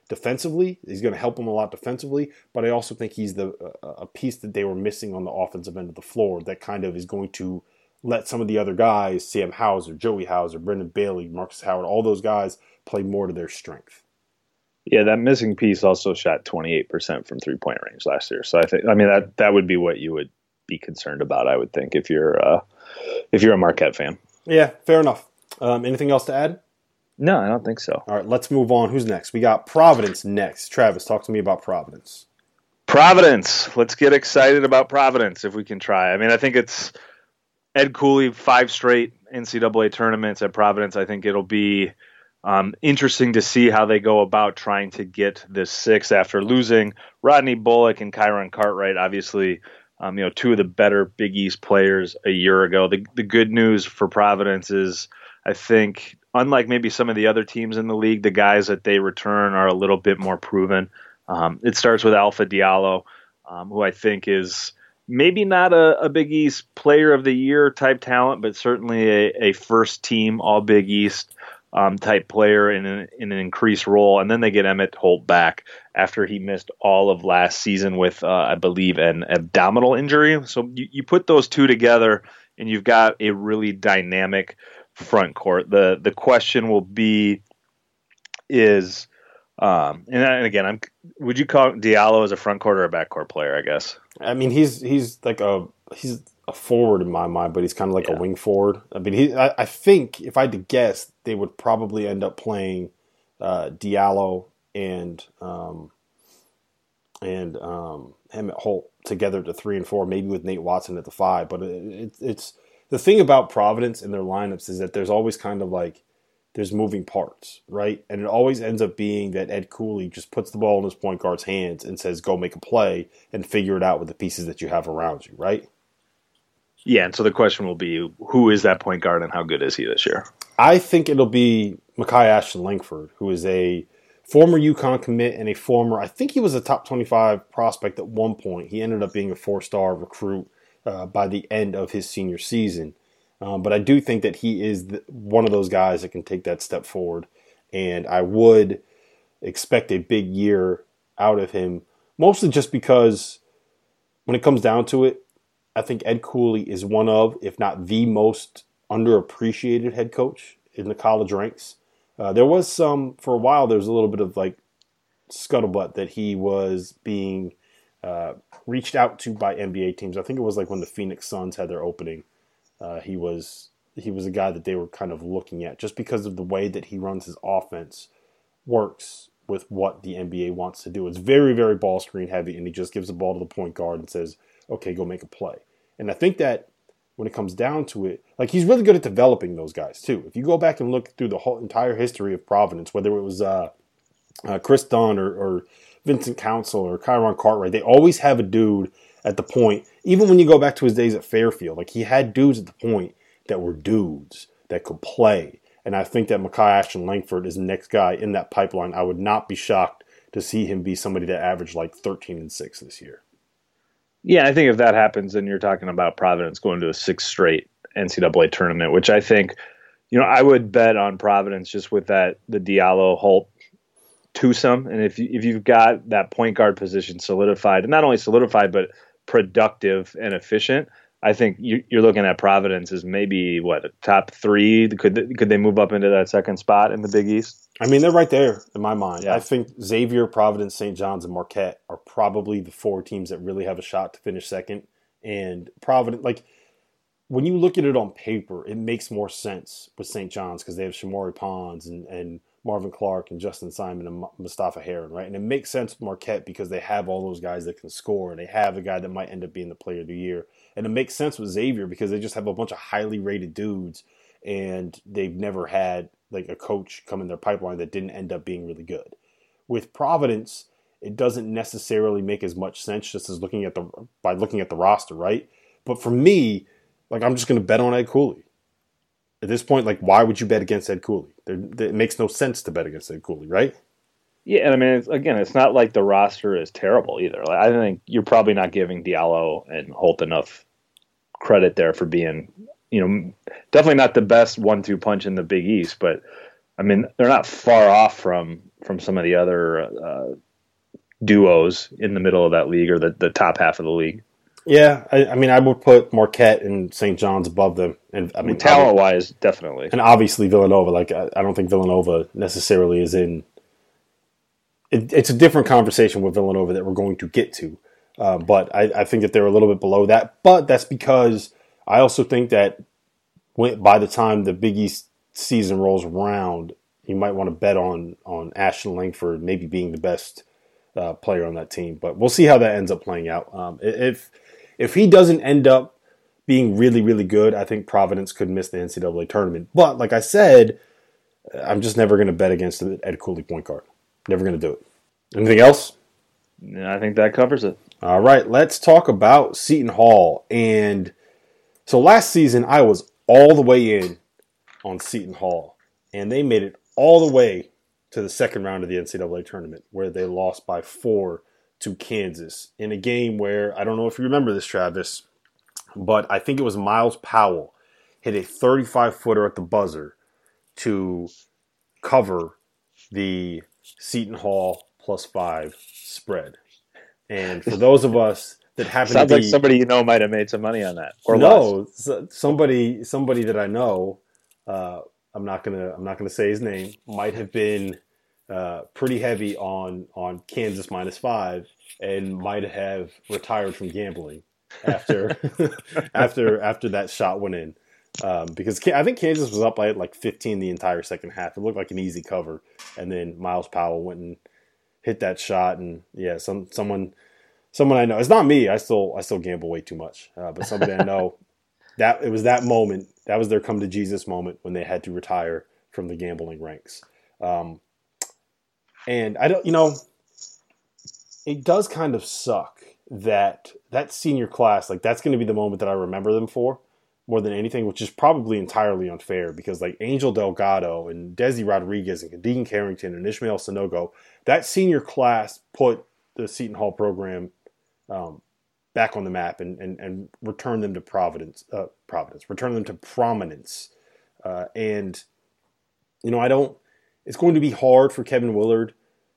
defensively. He's going to help them a lot defensively, but I also think he's a piece that they were missing on the offensive end of the floor that kind of is going to let some of the other guys, Sam Hauser, Joey Hauser, Brendan Bailey, Marcus Howard, all those guys play more to their strength. Yeah, that missing piece also shot 28% from three-point range last year. So that would be what you would be concerned about, I would think, if you're a Marquette fan. Yeah, fair enough. Anything else to add? No, I don't think so. All right, let's move on. Who's next? We got Providence next. Travis, talk to me about Providence. Providence. Let's get excited about Providence if we can try. I mean, I think it's Ed Cooley, 5 straight NCAA tournaments at Providence. I think it'll be interesting to see how they go about trying to get this 6 after losing Rodney Bullock and Kyron Cartwright. Obviously, 2 of the better Big East players a year ago. The good news for Providence is, I think, unlike maybe some of the other teams in the league, the guys that they return are a little bit more proven. It starts with Alpha Diallo, who I think is maybe not a Big East player of the year type talent, but certainly a first team all Big East type player in an increased role. And then they get Emmett Holt back after he missed all of last season with, I believe, an abdominal injury. So you put those two together and you've got a really dynamic front court. The question will be is, and again, would you call Diallo as a front court or a backcourt player, I guess? I mean, he's a forward in my mind, but he's kind of like a wing forward. I mean, I think if I had to guess, they would probably end up playing Diallo and Emmett Holt together to 3 and 4, maybe with Nate Watson at the 5. But it's the thing about Providence and their lineups is that there's always kind of like there's moving parts, right? And it always ends up being that Ed Cooley just puts the ball in his point guard's hands and says, go make a play and figure it out with the pieces that you have around you, right? Yeah, and so the question will be, who is that point guard and how good is he this year? I think it'll be Mekhi Ashton Langford, who is a former UConn commit and I think he was a top 25 prospect at one point. He ended up being a 4-star recruit by the end of his senior season. But I do think that he is one of those guys that can take that step forward. And I would expect a big year out of him, mostly just because when it comes down to it, I think Ed Cooley is one of, if not the most underappreciated head coach in the college ranks. There was for a while, there was a little bit of like scuttlebutt that he was being reached out to by NBA teams. I think it was like when the Phoenix Suns had their opening. He was a guy that they were kind of looking at just because of the way that he runs his offense works with what the NBA wants to do. It's very, very ball screen heavy, and he just gives the ball to the point guard and says, okay, go make a play. And I think that when it comes down to it, like he's really good at developing those guys too. If you go back and look through the whole entire history of Providence, whether it was Chris Dunn or Vincent Council or Kyron Cartwright, they always have a dude at the point. Even when you go back to his days at Fairfield, like he had dudes at the point that were dudes that could play. And I think that Mekhi Ashton Langford is the next guy in that pipeline. I would not be shocked to see him be somebody that averaged like 13-6 this year. Yeah, I think if that happens, then you're talking about Providence going to a 6th straight NCAA tournament, which I think, I would bet on Providence just with the Diallo Holt twosome. And if you've got that point guard position solidified, and not only solidified, but productive and efficient, I think you're looking at Providence as maybe a top 3. Could they move up into that second spot in the Big East? I mean, they're right there in my mind. Yeah. I think Xavier, Providence, St. John's, and Marquette are probably the 4 teams that really have a shot to finish second. And Providence, like when you look at it on paper, it makes more sense with St. John's because they have Shamori Pons and Marvin Clark and Justin Simon and Mustafa Heron, right? And it makes sense with Marquette because they have all those guys that can score. And they have a guy that might end up being the player of the year. And it makes sense with Xavier because they just have a bunch of highly rated dudes and they've never had like a coach come in their pipeline that didn't end up being really good. With Providence, it doesn't necessarily make as much sense just as looking at the roster, right? But for me, like I'm just going to bet on Ed Cooley. At this point, like why would you bet against Ed Cooley? It makes no sense to bet against Ed Cooley, right? Yeah, and I mean, it's not like the roster is terrible either. Like, I think you're probably not giving Diallo and Holt enough credit there for being, definitely not the best 1-2 punch in the Big East, but I mean, they're not far off from some of the other duos in the middle of that league or the top half of the league. Yeah, I mean, I would put Marquette and St. John's above them, and I mean, talent wise, definitely, and obviously Villanova. Like, I don't think Villanova necessarily is in. It's a different conversation with Villanova that we're going to get to, but I think that they're a little bit below that. But that's because I also think that by the time the Big East season rolls around, you might want to bet on Ashton Langford maybe being the best player on that team. But we'll see how that ends up playing out. If he doesn't end up being really, really good, I think Providence could miss the NCAA tournament. But like I said, I'm just never going to bet against the Ed Cooley point guard. Never going to do it. Anything else? Yeah, I think that covers it. All right, let's talk about Seton Hall. And so last season, I was all the way in on Seton Hall, and they made it all the way to the second round of the NCAA tournament, where they lost by 4 to Kansas in a game where, I don't know if you remember this, Travis, but I think it was Miles Powell hit a 35-footer at the buzzer to cover the Seton Hall +5 spread. And for those of us that happen Sounds to be... like somebody you know might have made some money on that. Or no, somebody that I know, I'm not gonna say his name, might have been pretty heavy on Kansas -5 and might have retired from gambling after after that shot went in. Because I think Kansas was up by like 15 the entire second half. It looked like an easy cover, and then Miles Powell went and hit that shot, and yeah, someone I know. It's not me. I still gamble way too much, but somebody I know. That it was that moment. That was their come to Jesus moment when they had to retire from the gambling ranks. And I don't, it does kind of suck that senior class, like that's going to be the moment that I remember them for more than anything, which is probably entirely unfair because like Angel Delgado and Desi Rodriguez and Dean Carrington and Ishmael Sanogo, that senior class put the Seton Hall program back on the map and return them to return them to prominence. And it's going to be hard for Kevin Willard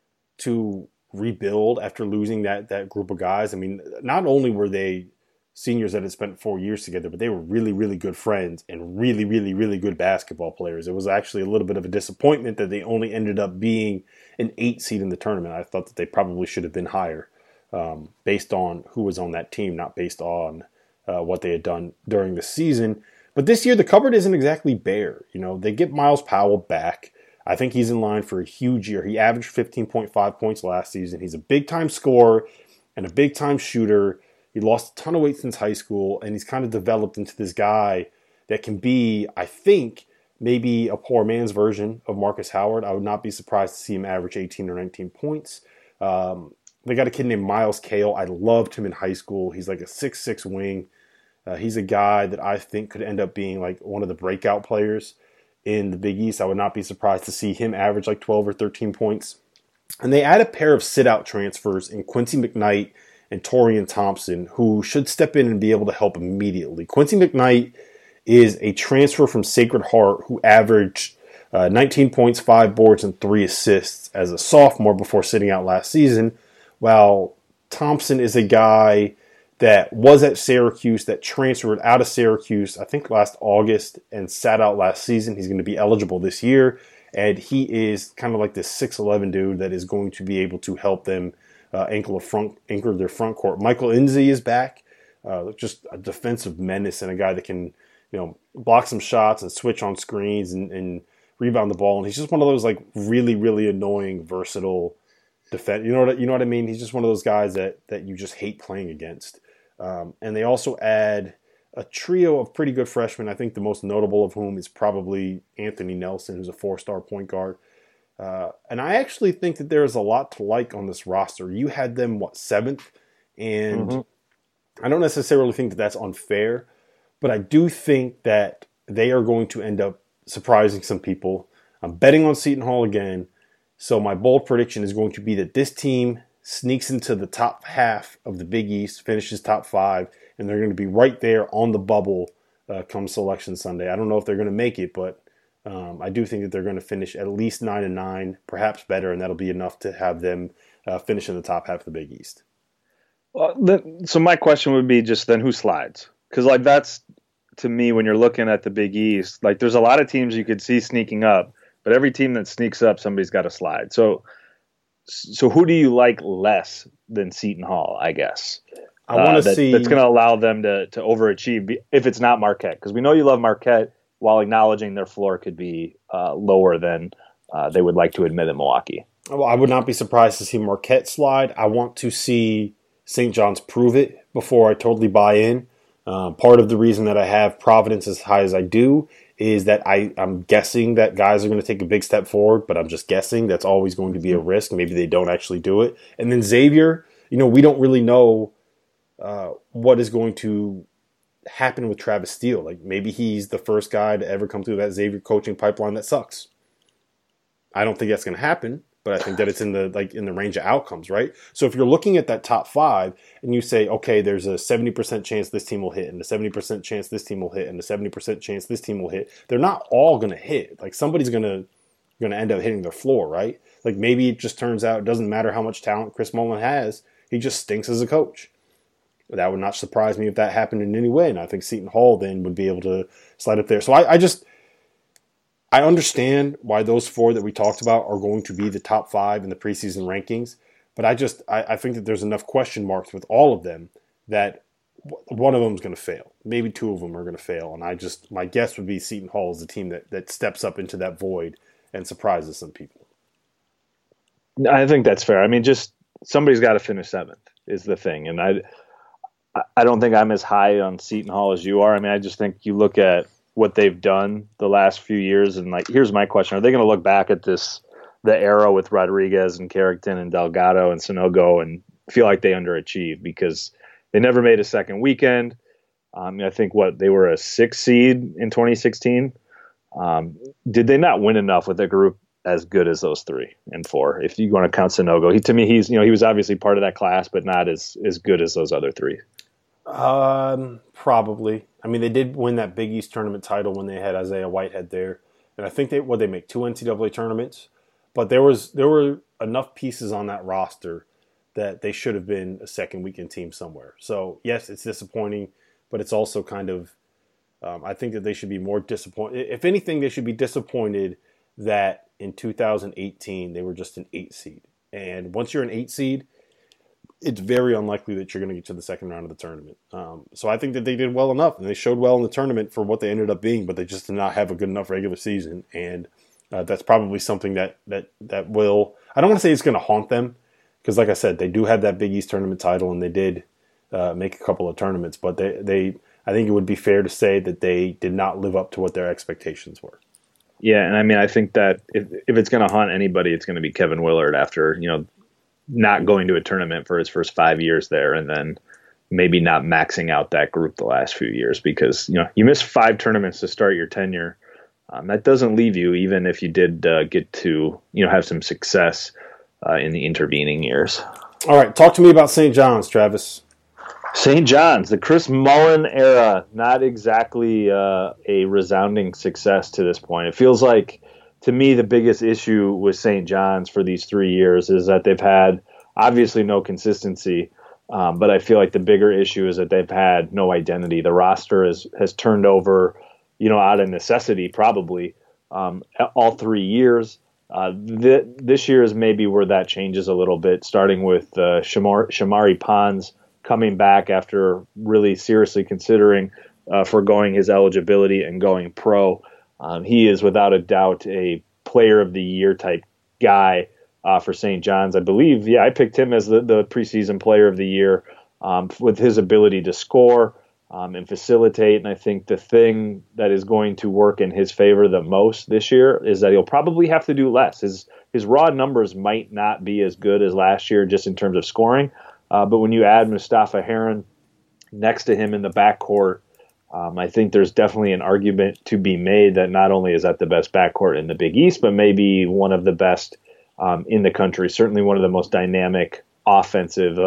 to rebuild after losing that group of guys. I mean, not only were they seniors that had spent 4 years together, but they were really, really good friends and really, really, really good basketball players. It was actually a little bit of a disappointment that they only ended up being an 8 seed in the tournament. I thought that they probably should have been higher based on who was on that team, not based on what they had done during the season. But this year, the cupboard isn't exactly bare. They get Miles Powell back. I think he's in line for a huge year. He averaged 15.5 points last season. He's a big-time scorer and a big-time shooter. He lost a ton of weight since high school, and he's kind of developed into this guy that can be, I think, maybe a poor man's version of Marcus Howard. I would not be surprised to see him average 18 or 19 points. They got a kid named Miles Kale. I loved him in high school. He's like a 6'6" wing. He's a guy that I think could end up being like one of the breakout players in the Big East. I would not be surprised to see him average like 12 or 13 points. And they add a pair of sit-out transfers in Quincy McKnight and Torian Thompson, who should step in and be able to help immediately. Quincy McKnight is a transfer from Sacred Heart who averaged 19 points, 5 boards, and 3 assists as a sophomore before sitting out last season, while Thompson is a guy that was at Syracuse, that transferred out of Syracuse, I think last August, and sat out last season. He's going to be eligible this year, and he is kind of like this 6'11" dude that is going to be able to help them anchor their front court. Michael Nze is back, just a defensive menace and a guy that can, block some shots and switch on screens and rebound the ball. And he's just one of those like really, really annoying, versatile defense. You know what I mean? He's just one of those guys that you just hate playing against. And they also add a trio of pretty good freshmen. I think the most notable of whom is probably Anthony Nelson, who's a 4-star point guard. And I actually think that there is a lot to like on this roster. You had them, 7th? And I don't necessarily think that that's unfair, but I do think that they are going to end up surprising some people. I'm betting on Seton Hall again. So my bold prediction is going to be that this team sneaks into the top half of the Big East, finishes top 5, and they're going to be right there on the bubble come Selection Sunday. I don't know if they're going to make it, but I do think that they're going to finish at least 9-9, perhaps better, and that'll be enough to have them finish in the top half of the Big East. Well, so my question would be just then who slides? Because like that's to me when you're looking at the Big East, like there's a lot of teams you could see sneaking up, but every team that sneaks up, somebody's got to slide. So who do you like less than Seton Hall? I guess I want to see that's going to allow them to overachieve if it's not Marquette, because we know you love Marquette, while acknowledging their floor could be lower than they would like to admit in Milwaukee. Well, I would not be surprised to see Marquette slide. I want to see St. John's prove it before I totally buy in. Part of the reason that I have Providence as high as I do is that I'm guessing that guys are going to take a big step forward, but I'm just guessing. That's always going to be a risk. Maybe they don't actually do it. And then Xavier, we don't really know what is going to happen with Travis Steele. Like maybe he's the first guy to ever come through that Xavier coaching pipeline that sucks. I don't think that's going to happen, but I think that it's in the range of outcomes, right? So if you're looking at that top 5 and you say, okay, there's a 70% chance this team will hit, and a 70% chance this team will hit, and a 70% chance this team will hit, they're not all going to hit. Like somebody's going to end up hitting their floor, right? Like maybe it just turns out it doesn't matter how much talent Chris Mullin has, he just stinks as a coach. That would not surprise me if that happened in any way, and I think Seton Hall then would be able to slide up there. So I understand why those 4 that we talked about are going to be the top 5 in the preseason rankings, but I think that there's enough question marks with all of them that one of them is going to fail. Maybe 2 of them are going to fail, and my guess would be Seton Hall is the team that steps up into that void and surprises some people. I think that's fair. I mean, just somebody's got to finish 7th is the thing, and I don't think I'm as high on Seton Hall as you are. I mean, I just think you look at what they've done the last few years, and like, here's my question: are they going to look back at the era with Rodriguez and Carrington and Delgado and Sanogo and feel like they underachieved because they never made a second weekend? I think they were a 6th seed in 2016. Did they not win enough with a group as good as those 3 and 4? If you want to count Sanogo, he was obviously part of that class, but not as good as those other 3. Probably. I mean, they did win that Big East tournament title when they had Isaiah Whitehead there, and I think they make 2 NCAA tournaments, but there were enough pieces on that roster that they should have been a second weekend team somewhere. So yes, it's disappointing, but it's also kind of I think that they should be more disappointed. If anything, they should be disappointed that in 2018 they were just an 8 seed, and once you're an 8 seed, it's very unlikely that you're going to get to the second round of the tournament. So I think that they did well enough, and they showed well in the tournament for what they ended up being, but they just did not have a good enough regular season. And that's probably something that will – I don't want to say it's going to haunt them because, like I said, they do have that Big East tournament title, and they did make a couple of tournaments. But I think it would be fair to say that they did not live up to what their expectations were. Yeah, and I mean, I think that if it's going to haunt anybody, it's going to be Kevin Willard after, not going to a tournament for his first 5 years there, and then maybe not maxing out that group the last few years because, you missed 5 tournaments to start your tenure. That doesn't leave you, even if you did get to, have some success in the intervening years. All right. Talk to me about St. John's, Travis. St. John's, the Chris Mullin era, not exactly a resounding success to this point. It feels like, to me, the biggest issue with St. John's for these 3 years is that they've had obviously no consistency, but I feel like the bigger issue is that they've had no identity. The roster has turned over, out of necessity probably all 3 years. This year is maybe where that changes a little bit, starting with Shamari Pons coming back after really seriously considering foregoing his eligibility and going pro. He is without a doubt a player of the year type guy for St. John's. I believe, I picked him as the preseason player of the year with his ability to score and facilitate. And I think the thing that is going to work in his favor the most this year is that he'll probably have to do less. His raw numbers might not be as good as last year just in terms of scoring. But when you add Mustafa Heron next to him in the backcourt, I think there's definitely an argument to be made that not only is that the best backcourt in the Big East, but maybe one of the best in the country, certainly one of the most dynamic offensive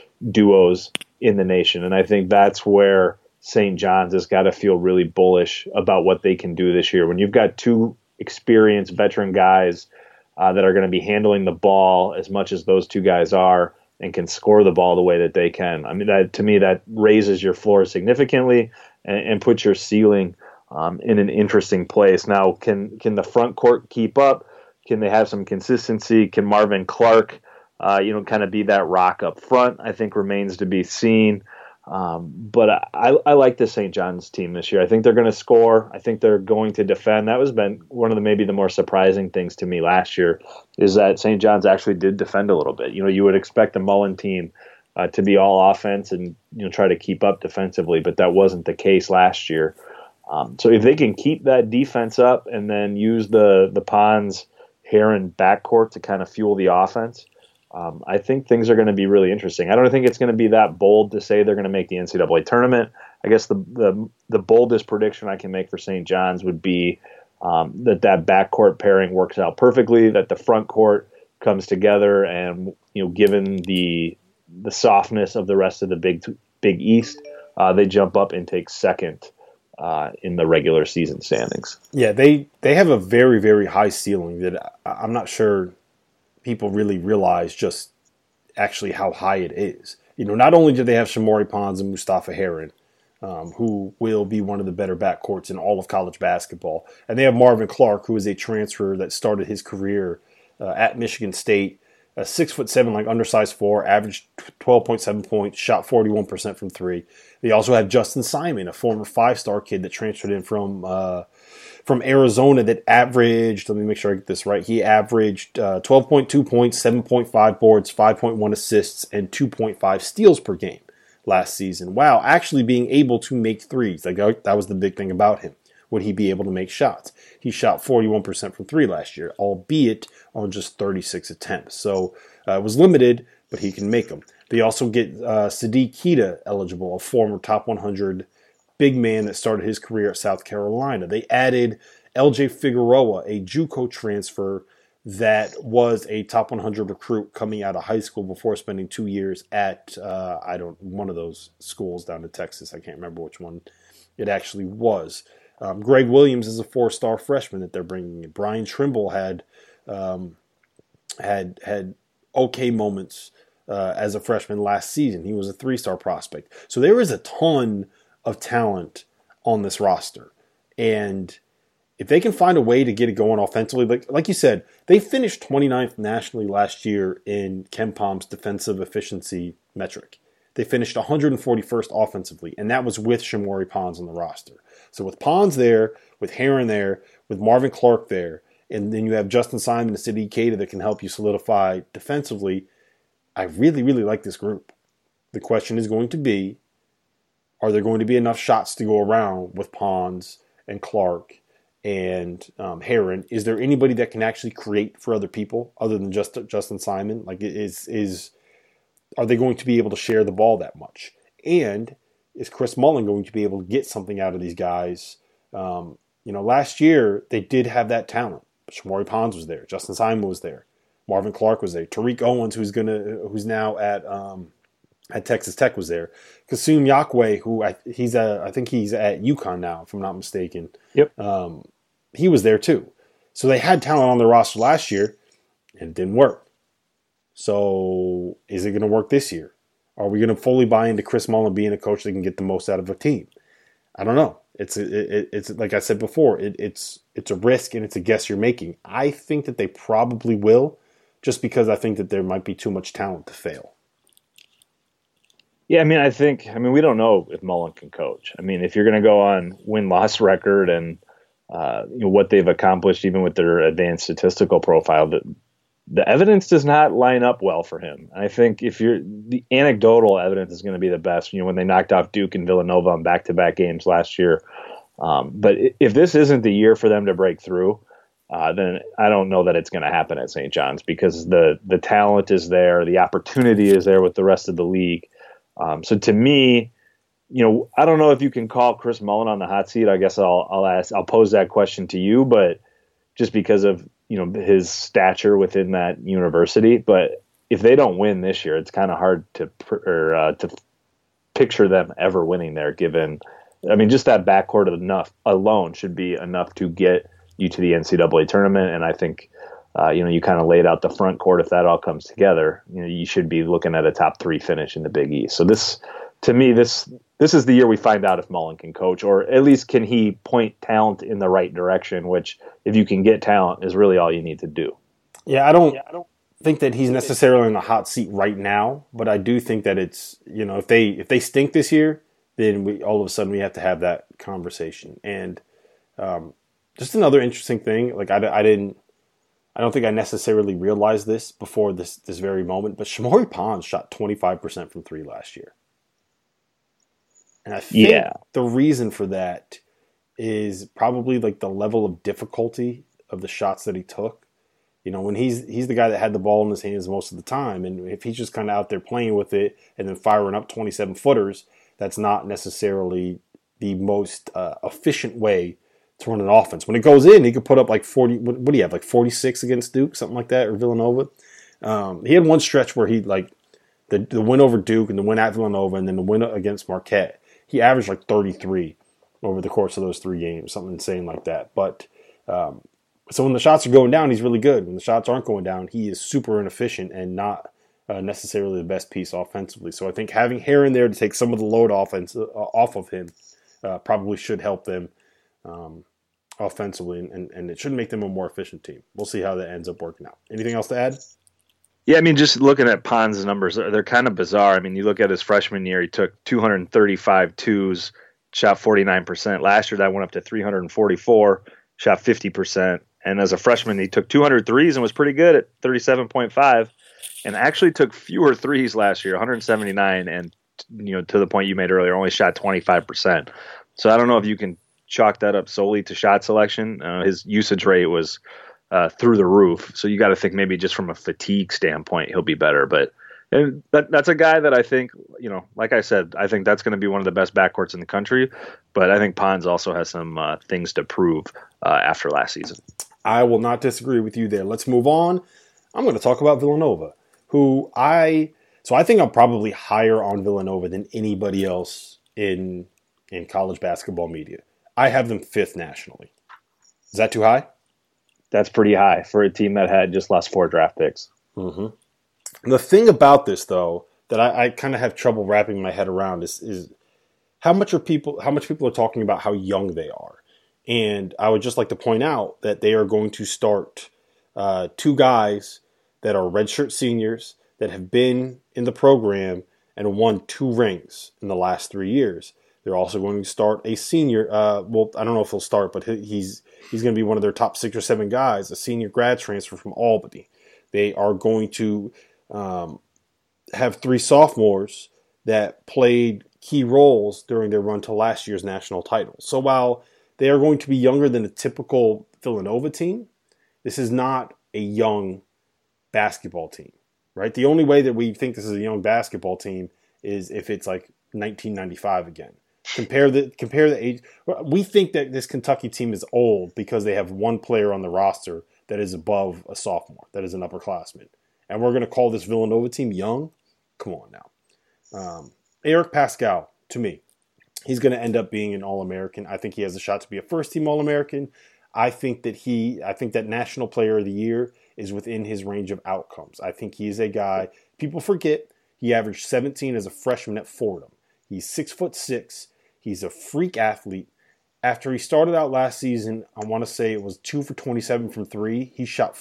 duos in the nation. And I think that's where St. John's has got to feel really bullish about what they can do this year. When you've got 2 experienced veteran guys that are going to be handling the ball as much as those two guys are and can score the ball the way that they can. I mean, to me, that raises your floor significantly and puts your ceiling in an interesting place. Now, can the front court keep up? Can they have some consistency? Can Marvin Clark, kind of be that rock up front? I think remains to be seen. But I like the St. John's team this year. I think they're going to score. I think they're going to defend. That was been one of the more surprising things to me last year is that St. John's actually did defend a little bit. You would expect the Mullen team to be all offense and try to keep up defensively, but that wasn't the case last year. So if they can keep that defense up and then use the Pons Heron backcourt to kind of fuel the offense, I think things are going to be really interesting. I don't think it's going to be that bold to say they're going to make the NCAA tournament. I guess the boldest prediction I can make for St. John's would be that backcourt pairing works out perfectly, that the front court comes together, and given the softness of the rest of the Big East, they jump up and take second in the regular season standings. Yeah, they have a very, very high ceiling that I'm not sure people really realize just actually how high it is. Not only do they have Shamorie Ponds and Mustafa Heron, who will be one of the better backcourts in all of college basketball, and they have Marvin Clark, who is a transfer that started his career at Michigan State, 6'7", like undersized 4, averaged 12.7 points, shot 41% from 3. They also have Justin Simon, a former 5-star kid that transferred in from Arizona that averaged, let me make sure I get this right, he averaged 12.2 points, 7.5 boards, 5.1 assists, and 2.5 steals per game last season. Wow, actually being able to make threes. That was the big thing about him. Would he be able to make shots? He shot 41% from 3 last year, albeit on just 36 attempts. So it was limited, but he can make them. They also get Sadiq Keita eligible, a former top 100 big man that started his career at South Carolina. They added LJ Figueroa, a JUCO transfer that was a top 100 recruit coming out of high school before spending 2 years at one of those schools down in Texas. I can't remember which one it actually was. Greg Williams is a 4-star freshman that they're bringing in. Brian Trimble had okay moments as a freshman last season. He was a 3-star prospect. So there is a ton of talent on this roster. And if they can find a way to get it going offensively, like you said, they finished 29th nationally last year in KenPom's defensive efficiency metric. They finished 141st offensively, and that was with Shamorie Ponds on the roster. So with Ponds there, with Heron there, with Marvin Clark there, and then you have Justin Simon and Sadiq Keita that can help you solidify defensively, I really, really like this group. The question is going to be, are there going to be enough shots to go around with Ponds and Clark and Heron? Is there anybody that can actually create for other people other than just Justin Simon? Like, are they going to be able to share the ball that much? And is Chris Mullen going to be able to get something out of these guys? Last year they did have that talent. Shamorie Ponds was there. Justin Simon was there. Marvin Clark was there. Tariq Owens, who's now at Texas Tech, was there. Kasum Yakwe, who I think he's at UConn now, if I'm not mistaken. Yep. He was there too. So they had talent on their roster last year, and it didn't work. So is it going to work this year? Are we going to fully buy into Chris Mullen being a coach that can get the most out of a team? I don't know. It's like I said before, it's a risk and it's a guess you're making. I think that they probably will, just because I think that there might be too much talent to fail. Yeah, we don't know if Mullen can coach. If you're going to go on win-loss record and what they've accomplished, even with their advanced statistical profile, the evidence does not line up well for him. I think the anecdotal evidence is going to be the best, when they knocked off Duke and Villanova on back-to-back games last year. But if this isn't the year for them to break through, then I don't know that it's going to happen at St. John's, because the talent is there, the opportunity is there with the rest of the league. So to me, I don't know if you can call Chris Mullen on the hot seat. I guess I'll pose that question to you, but just because of his stature within that university. But if they don't win this year, it's kind of hard to picture them ever winning there. Given, just that backcourt alone should be enough to get you to the NCAA tournament. And I think, you kind of laid out the front court. If that all comes together, you should be looking at a top 3 finish in the Big East. So to me, this is the year we find out if Mullen can coach, or at least can he point talent in the right direction, which if you can get talent is really all you need to do. Yeah, I don't think that he's necessarily in the hot seat right now, but I do think that it's, if they stink this year, then all of a sudden we have to have that conversation. And just another interesting thing, like I don't think I necessarily realized this before this very moment, but Shamorie Ponds shot 25% from 3 last year. And I think the reason for that is probably like the level of difficulty of the shots that he took. When he's the guy that had the ball in his hands most of the time, and if he's just kind of out there playing with it and then firing up 27-footers, that's not necessarily the most efficient way to run an offense. When it goes in, he could put up like 40. What do you have, like 46 against Duke, something like that, or Villanova? He had one stretch where he like the win over Duke and the win at Villanova and then the win against Marquette. He averaged like 33 over the course of those 3 games, something insane like that. But so when the shots are going down, he's really good. When the shots aren't going down, he is super inefficient and not necessarily the best piece offensively. So I think having Heron there to take some of the load off of him probably should help them offensively, and it should make them a more efficient team. We'll see how that ends up working out. Anything else to add? Yeah, I mean, just looking at Pons' numbers, they're kind of bizarre. I mean, you look at his freshman year, he took 235 twos, shot 49%. Last year, that went up to 344, shot 50%. And as a freshman, he took 200 threes and was pretty good at 37.5, and actually took fewer threes last year, 179, and to the point you made earlier, only shot 25%. So I don't know if you can chalk that up solely to shot selection. His usage rate was through the roof, so you got to think maybe just from a fatigue standpoint he'll be better. But that's a guy that I think, like I said, I think that's going to be one of the best backcourts in the country. But I think Pons also has some things to prove after last season. I will not disagree with you there. Let's move on. I'm going to talk about Villanova, who I think I'm probably higher on Villanova than anybody else in college basketball media. I have them 5th nationally. Is that too high? That's pretty high for a team that had just lost 4 draft picks. Mm-hmm. The thing about this, though, that I kind of have trouble wrapping my head around is how much people are talking about how young they are. And I would just like to point out that they are going to start 2 guys that are redshirt seniors that have been in the program and won 2 rings in the last 3 years. They're also going to start a senior. I don't know if he'll start, but he's going to be one of their top 6 or 7 guys, a senior grad transfer from Albany. They are going to have 3 sophomores that played key roles during their run to last year's national title. So while they are going to be younger than a typical Villanova team, this is not a young basketball team, right? The only way that we think this is a young basketball team is if it's like 1995 again. Compare the age. We think that this Kentucky team is old because they have 1 player on the roster that is above a sophomore, that is an upperclassman. And we're going to call this Villanova team young? Come on now. Eric Pascal, to me, he's going to end up being an All-American. I think he has a shot to be a first-team All-American. I think that National Player of the Year is within his range of outcomes. I think he is a guy, people forget, he averaged 17 as a freshman at Fordham. He's 6'6". He's a freak athlete. After he started out last season, I want to say it was 2 for 27 from 3. He shot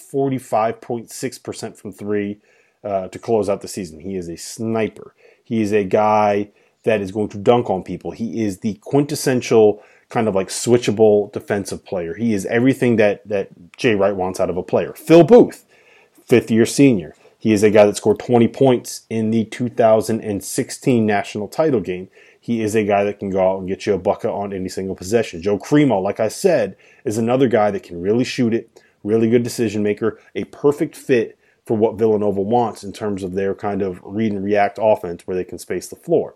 45.6% from 3 to close out the season. He is a sniper. He is a guy that is going to dunk on people. He is the quintessential kind of like switchable defensive player. He is everything that Jay Wright wants out of a player. Phil Booth, 5th-year senior. He is a guy that scored 20 points in the 2016 national title game. He is a guy that can go out and get you a bucket on any single possession. Joe Cremo, like I said, is another guy that can really shoot it, really good decision maker, a perfect fit for what Villanova wants in terms of their kind of read and react offense where they can space the floor.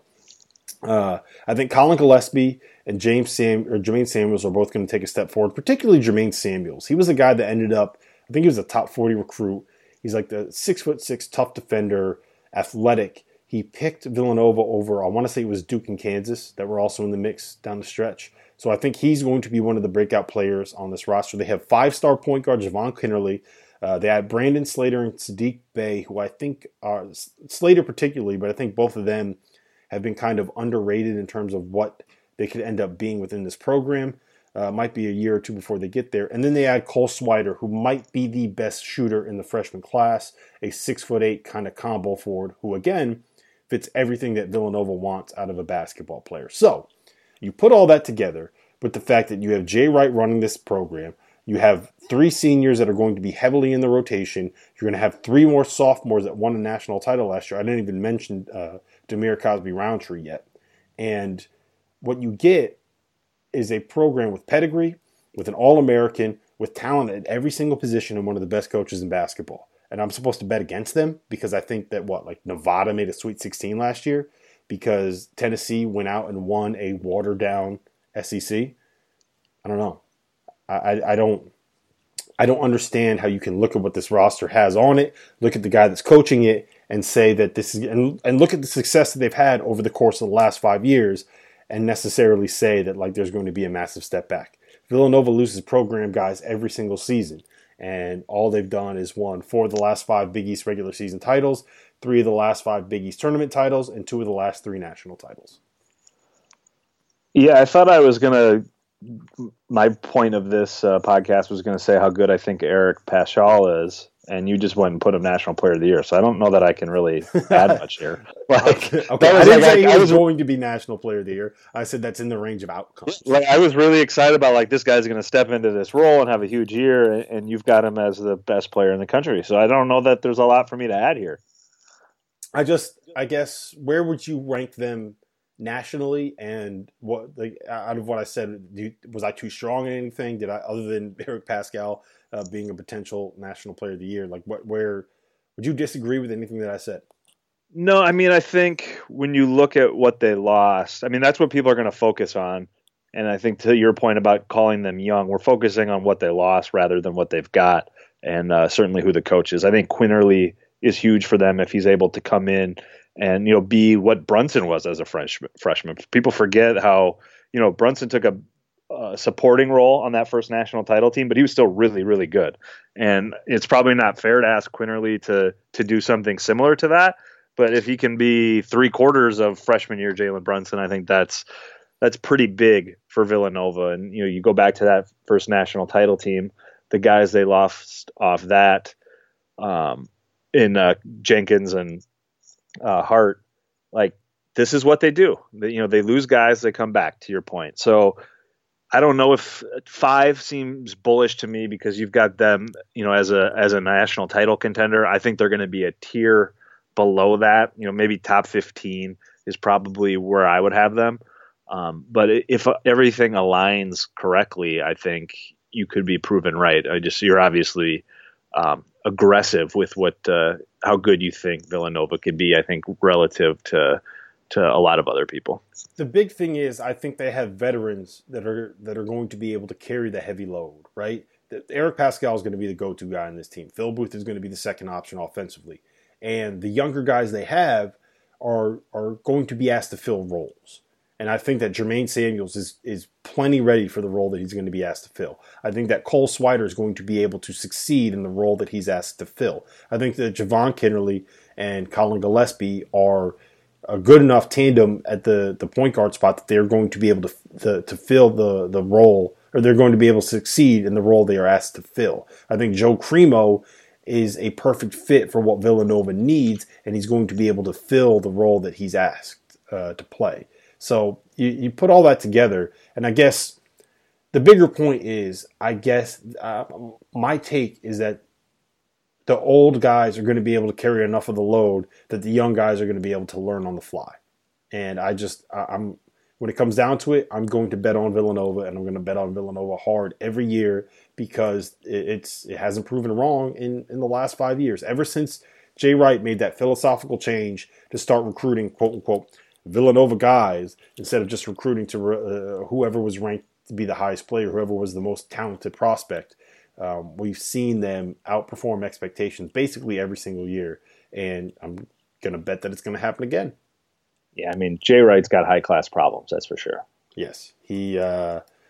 I think Colin Gillespie and Jermaine Samuels are both going to take a step forward, particularly Jermaine Samuels. He was a guy that ended up, I think he was a top 40 recruit. He's like the 6'6", tough defender, athletic. He picked Villanova over, I want to say it was Duke and Kansas that were also in the mix down the stretch. So I think he's going to be one of the breakout players on this roster. They have 5-star point guard Javon Kinnerly. They have Brandon Slater and Sadiq Bey, who I think are, Slater particularly, but I think both of them have been kind of underrated in terms of what they could end up being within this program. Might be a year or two before they get there. And then they add Cole Swider, who might be the best shooter in the freshman class, a 6'8" kind of combo forward, who again fits everything that Villanova wants out of a basketball player. So you put all that together with the fact that you have Jay Wright running this program. You have 3 seniors that are going to be heavily in the rotation. You're going to have 3 more sophomores that won a national title last year. I didn't even mention Demir Cosby-Roundtree yet. And what you get is a program with pedigree, with an All-American, with talent at every single position, and one of the best coaches in basketball. And I'm supposed to bet against them because I think that, Nevada made a Sweet 16 last year because Tennessee went out and won a watered-down SEC. I don't know. I don't understand how you can look at what this roster has on it, look at the guy that's coaching it, and say that this is, and look at the success that they've had over the course of the last 5 years, and necessarily say that there's going to be a massive step back. Villanova loses program guys every single season, and all they've done is won 4 of the last 5 Big East regular season titles, 3 of the last 5 Big East tournament titles, and 2 of the last 3 national titles. Yeah, I thought my point of this podcast was going to say how good I think Eric Paschal is, and you just went and put him National Player of the Year. So I don't know that I can really add much here. Okay. I didn't say he was going to be National Player of the Year. I said that's in the range of outcomes. I was really excited about this guy's going to step into this role and have a huge year, and you've got him as the best player in the country. So I don't know that there's a lot for me to add here. I guess, where would you rank them nationally, and what out of what I said, was I too strong in anything? Did I, other than Eric Paschal being a potential National Player of the Year, where would you disagree with anything that I said? No, I think when you look at what they lost, that's what people are going to focus on. And I think to your point about calling them young, we're focusing on what they lost rather than what they've got, and certainly who the coach is. I think Quinterly is huge for them if he's able to come in and be what Brunson was as a freshman. People forget how Brunson took a supporting role on that first national title team, but he was still really, really good. And it's probably not fair to ask Quinterly to do something similar to that. But if he can be 3/4 of freshman year Jalen Brunson, I think that's pretty big for Villanova. And you go back to that first national title team, the guys they lost off that in Jenkins and Hart, this is what they do. They lose guys, they come back, to your point. So I don't know if 5 seems bullish to me because you've got them, as a national title contender. I think they're going to be a tier below that. Maybe top 15 is probably where I would have them. But if everything aligns correctly, I think you could be proven right. You're obviously aggressive with how good you think Villanova could be, I think, relative to a lot of other people. The big thing is I think they have veterans that are going to be able to carry the heavy load, right? Eric Paschal is going to be the go-to guy in this team. Phil Booth is going to be the second option offensively. And the younger guys they have are going to be asked to fill roles. And I think that Jermaine Samuels is plenty ready for the role that he's going to be asked to fill. I think that Cole Swider is going to be able to succeed in the role that he's asked to fill. I think that Javon Kinnerly and Colin Gillespie are a good enough tandem at the point guard spot that they're going to be able to fill the role, or they're going to be able to succeed in the role they are asked to fill. I think Joe Cremo is a perfect fit for what Villanova needs, and he's going to be able to fill the role that he's asked to play. So you put all that together, and I guess the bigger point is, my take is that the old guys are going to be able to carry enough of the load that the young guys are going to be able to learn on the fly. And I'm when it comes down to it, I'm going to bet on Villanova, and I'm going to bet on Villanova hard every year because it hasn't proven wrong in the last 5 years. Ever since Jay Wright made that philosophical change to start recruiting, quote unquote, Villanova guys instead of just recruiting to whoever was ranked to be the highest player, whoever was the most talented prospect. We've seen them outperform expectations basically every single year, and I'm going to bet that it's going to happen again. Yeah, Jay Wright's got high-class problems, that's for sure. Yes. He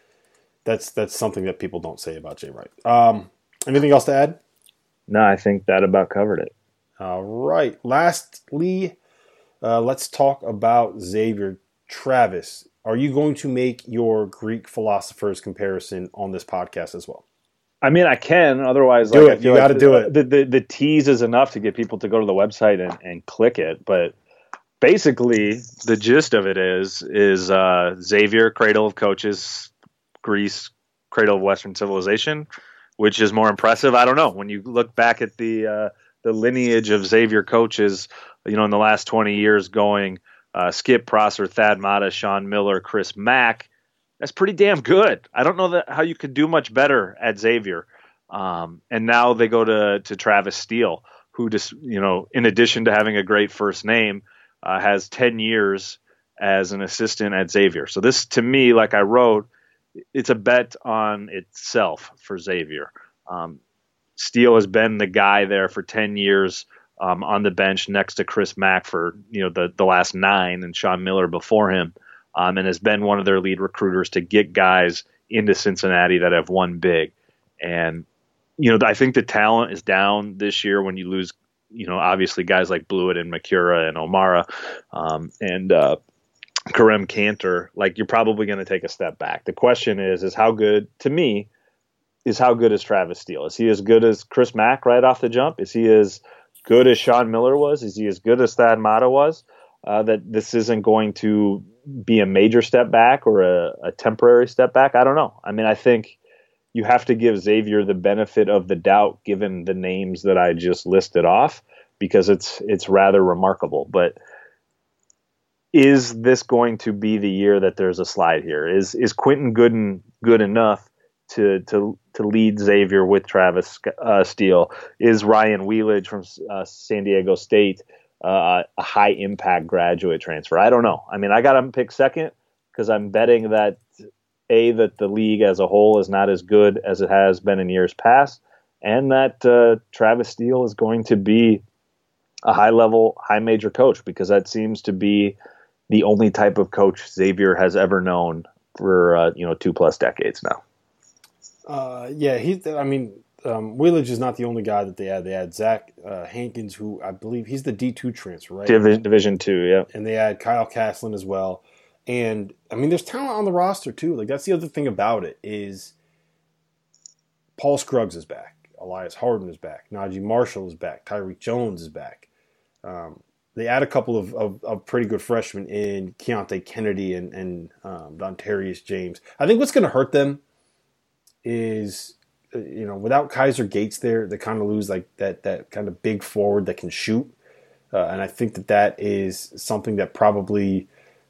That's something that people don't say about Jay Wright. Anything else to add? No, I think that about covered it. All right. Lastly, let's talk about Xavier. Travis, are you going to make your Greek philosophers comparison on this podcast as well? I mean, I can. Otherwise, do it. You got to do it. The tease is enough to get people to go to the website and click it. But basically, the gist of it is Xavier, cradle of coaches, Greece, cradle of Western civilization. Which is more impressive? I don't know. When you look back at the lineage of Xavier coaches, in the last 20 years, going Skip Prosser, Thad Matta, Sean Miller, Chris Mack, that's pretty damn good. I don't know how you could do much better at Xavier. And now they go to Travis Steele, who just in addition to having a great first name, has 10 years as an assistant at Xavier. So this, to me, like I wrote, it's a bet on itself for Xavier. Steele has been the guy there for 10 years on the bench next to Chris Mack for the last 9 and Sean Miller before him, and has been one of their lead recruiters to get guys into Cincinnati that have won big. And I think the talent is down this year when you lose obviously guys like Blewett and Makura and O'Mara and Karem Cantor, like you're probably going to take a step back. The question is how good, to me, is how good is Travis Steele? Is he as good as Chris Mack right off the jump? Is he as good as Sean Miller was? Is he as good as Thad Matta was? That this isn't going to be a major step back or a temporary step back? I don't know. I mean, I think you have to give Xavier the benefit of the doubt given the names that I just listed off, because it's rather remarkable. But is this going to be the year that there's a slide here? Is Quentin Gooden good enough to lead Xavier with Travis Steele? Is Ryan Wheelidge from San Diego State a high impact graduate transfer? I don't know. I mean, I got him pick second because I'm betting that that the league as a whole is not as good as it has been in years past, and that Travis Steele is going to be a high level, high major coach, because that seems to be the only type of coach Xavier has ever known for 2+ decades now. Wheelidge is not the only guy that they had. They had Zach Hankins, who I believe he's the D2 transfer, right? Division 2, yeah. And they had Kyle Caslin as well. And I mean, there's talent on the roster too. Like, that's the other thing about it is Paul Scruggs is back, Elias Harden is back, Najee Marshall is back, Tyreek Jones is back. They add a couple of pretty good freshmen in Keontae Kennedy and Dontarius James. I think what's going to hurt them is, without Kaiser Gates there, they kind of lose like that kind of big forward that can shoot. And I think that is something that probably,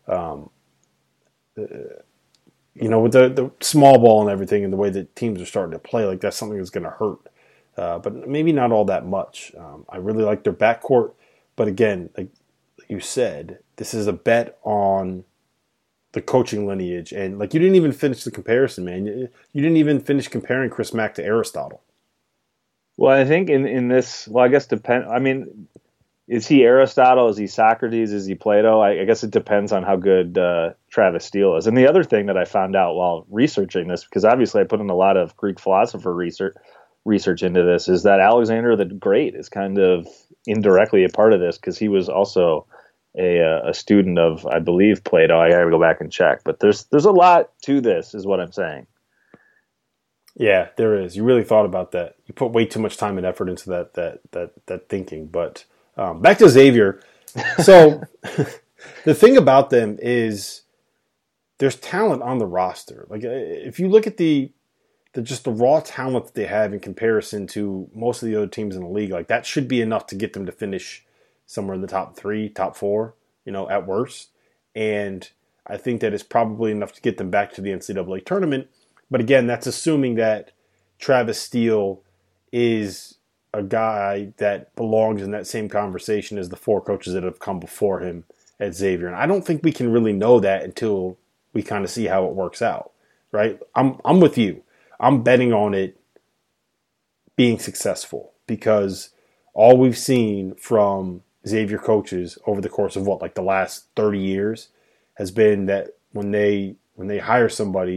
with the small ball and everything and the way that teams are starting to play, like that's something that's going to hurt. But maybe not all that much. I really like their backcourt. But again, like you said, this is a bet on the coaching lineage. And like you didn't even finish the comparison, man. You didn't even finish comparing Chris Mack to Aristotle. Well, I think in this, I guess is he Aristotle? Is he Socrates? Is he Plato? I guess it depends on how good Travis Steele is. And the other thing that I found out while researching this, because obviously I put in a lot of Greek philosopher research into this, is that Alexander the Great is kind of indirectly a part of this, because he was also a student of, I believe, Plato. I gotta go back and check, but there's a lot to this, is what I'm saying. Yeah, there is. You really thought about that. You put way too much time and effort into that thinking. But back to Xavier. So the thing about them is there's talent on the roster. Like if you look at the raw talent that they have in comparison to most of the other teams in the league, like that should be enough to get them to finish somewhere in the top 3, top 4, at worst. And I think that is probably enough to get them back to the NCAA tournament. But again, that's assuming that Travis Steele is a guy that belongs in that same conversation as the 4 coaches that have come before him at Xavier. And I don't think we can really know that until we kind of see how it works out, right? I'm with you. I'm betting on it being successful, because all we've seen from Xavier coaches over the course of the last 30 years has been that when they hire somebody,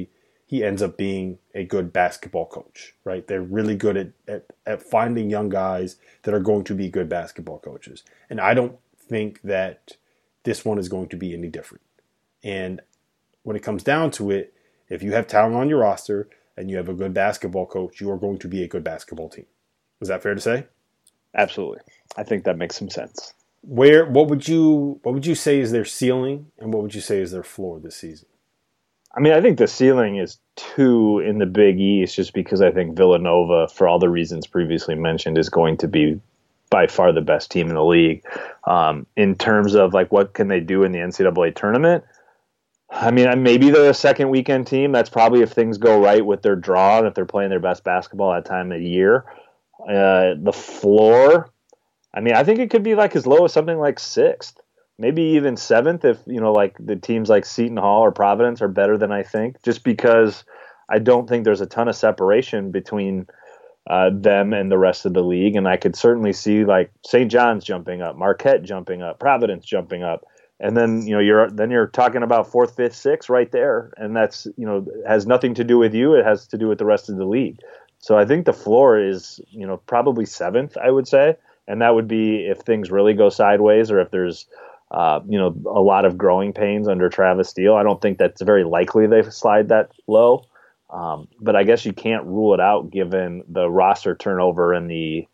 he ends up being a good basketball coach, right? They're really good at finding young guys that are going to be good basketball coaches. And I don't think that this one is going to be any different. And when it comes down to it, if you have talent on your roster and you have a good basketball coach, you are going to be a good basketball team. Is that fair to say? Absolutely. I think that makes some sense. What would you say is their ceiling and what would you say is their floor this season? I mean, I think the ceiling is 2 in the Big East, just because I think Villanova, for all the reasons previously mentioned, is going to be by far the best team in the league. In terms of like what can they do in the NCAA tournament, I mean, maybe they're a second weekend team. That's probably if things go right with their draw and if they're playing their best basketball at that time of the year. The floor, I mean, I think it could be like as low as something like 6th. Maybe even 7th if, like the teams like Seton Hall or Providence are better than I think, just because I don't think there's a ton of separation between them and the rest of the league. And I could certainly see like St. John's jumping up, Marquette jumping up, Providence jumping up. And then, you're talking about 4th, 5th, 6th right there. And that's, has nothing to do with you. It has to do with the rest of the league. So I think the floor is, probably 7th, I would say. And that would be if things really go sideways or if there's, a lot of growing pains under Travis Steele. I don't think that's very likely they slide that low. But I guess you can't rule it out given the roster turnover and the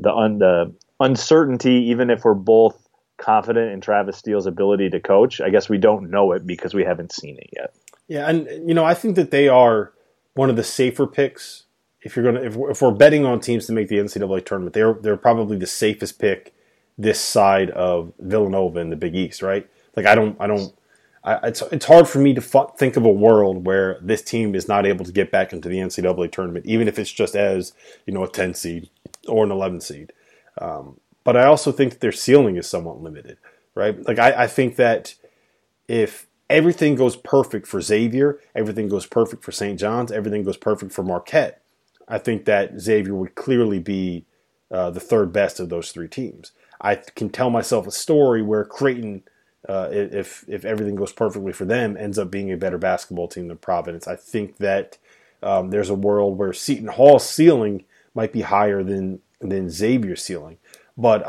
uncertainty, even if we're both confident in Travis Steele's ability to coach. I guess we don't know it because we haven't seen it yet. Yeah, and I think that they are one of the safer picks. If we're betting on teams to make the NCAA tournament, they're probably the safest pick this side of Villanova in the Big East, right? Like it's hard for me to think of a world where this team is not able to get back into the NCAA tournament, even if it's just as a 10 seed or an 11 seed. But I also think that their ceiling is somewhat limited, right? Like I think that if everything goes perfect for Xavier, everything goes perfect for St. John's, everything goes perfect for Marquette, I think that Xavier would clearly be the third best of those 3 teams. I can tell myself a story where Creighton, if everything goes perfectly for them, ends up being a better basketball team than Providence. I think that there's a world where Seton Hall's ceiling might be higher than Xavier's ceiling. But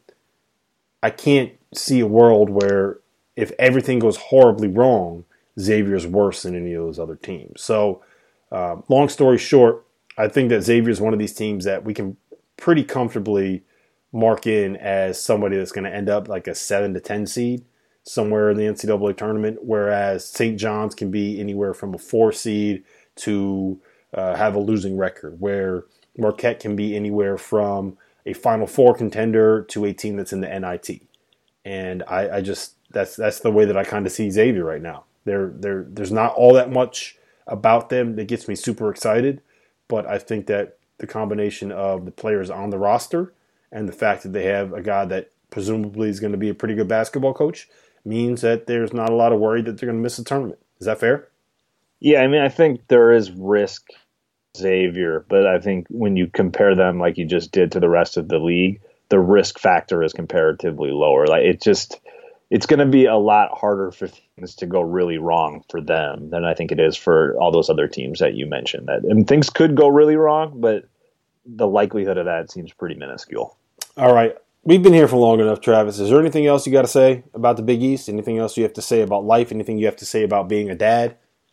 I can't see a world where if everything goes horribly wrong, Xavier's worse than any of those other teams. So long story short, I think that Xavier is one of these teams that we can pretty comfortably mark in as somebody that's going to end up like a 7 to 10 seed somewhere in the NCAA tournament, whereas St. John's can be anywhere from a 4 seed to have a losing record, where Marquette can be anywhere from a Final Four contender to a team that's in the NIT. And I just that's the way that I kind of see Xavier right now. There's not all that much about them that gets me super excited, but I think that the combination of the players on the roster and the fact that they have a guy that presumably is going to be a pretty good basketball coach means that there's not a lot of worry that they're going to miss the tournament. Is that fair? Yeah, I mean, I think there is risk, Xavier, but I think when you compare them like you just did to the rest of the league, the risk factor is comparatively lower. Like it's going to be a lot harder for things to go really wrong for them than I think it is for all those other teams that you mentioned. And things could go really wrong, but the likelihood of that seems pretty minuscule. All right. We've been here for long enough, Travis. Is there anything else you got to say about the Big East? Anything else you have to say about life? Anything you have to say about being a dad?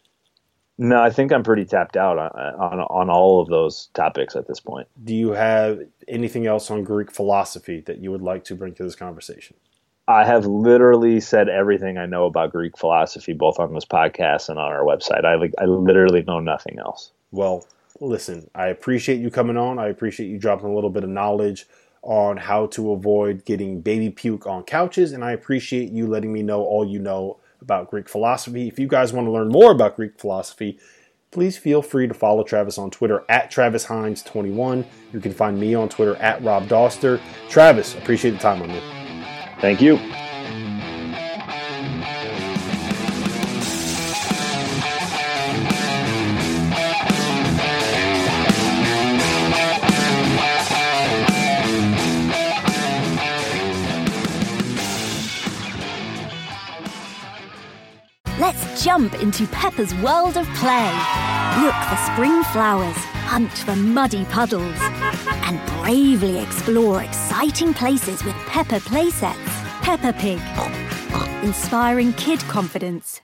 No, I think I'm pretty tapped out on all of those topics at this point. Do you have anything else on Greek philosophy that you would like to bring to this conversation? I have literally said everything I know about Greek philosophy, both on this podcast and on our website. I literally know nothing else. Well, listen, I appreciate you coming on. I appreciate you dropping a little bit of knowledge on how to avoid getting baby puke on couches, and I appreciate you letting me know all you know about Greek philosophy. If you guys want to learn more about Greek philosophy, please feel free to follow Travis on Twitter at TravisHines21. You can find me on Twitter at Rob Doster. Travis, appreciate the time on me. Thank you. Let's jump into Peppa's world of play. Look for spring flowers, hunt for muddy puddles, and bravely explore exciting places with Peppa playsets. Peppa Pig. Inspiring kid confidence.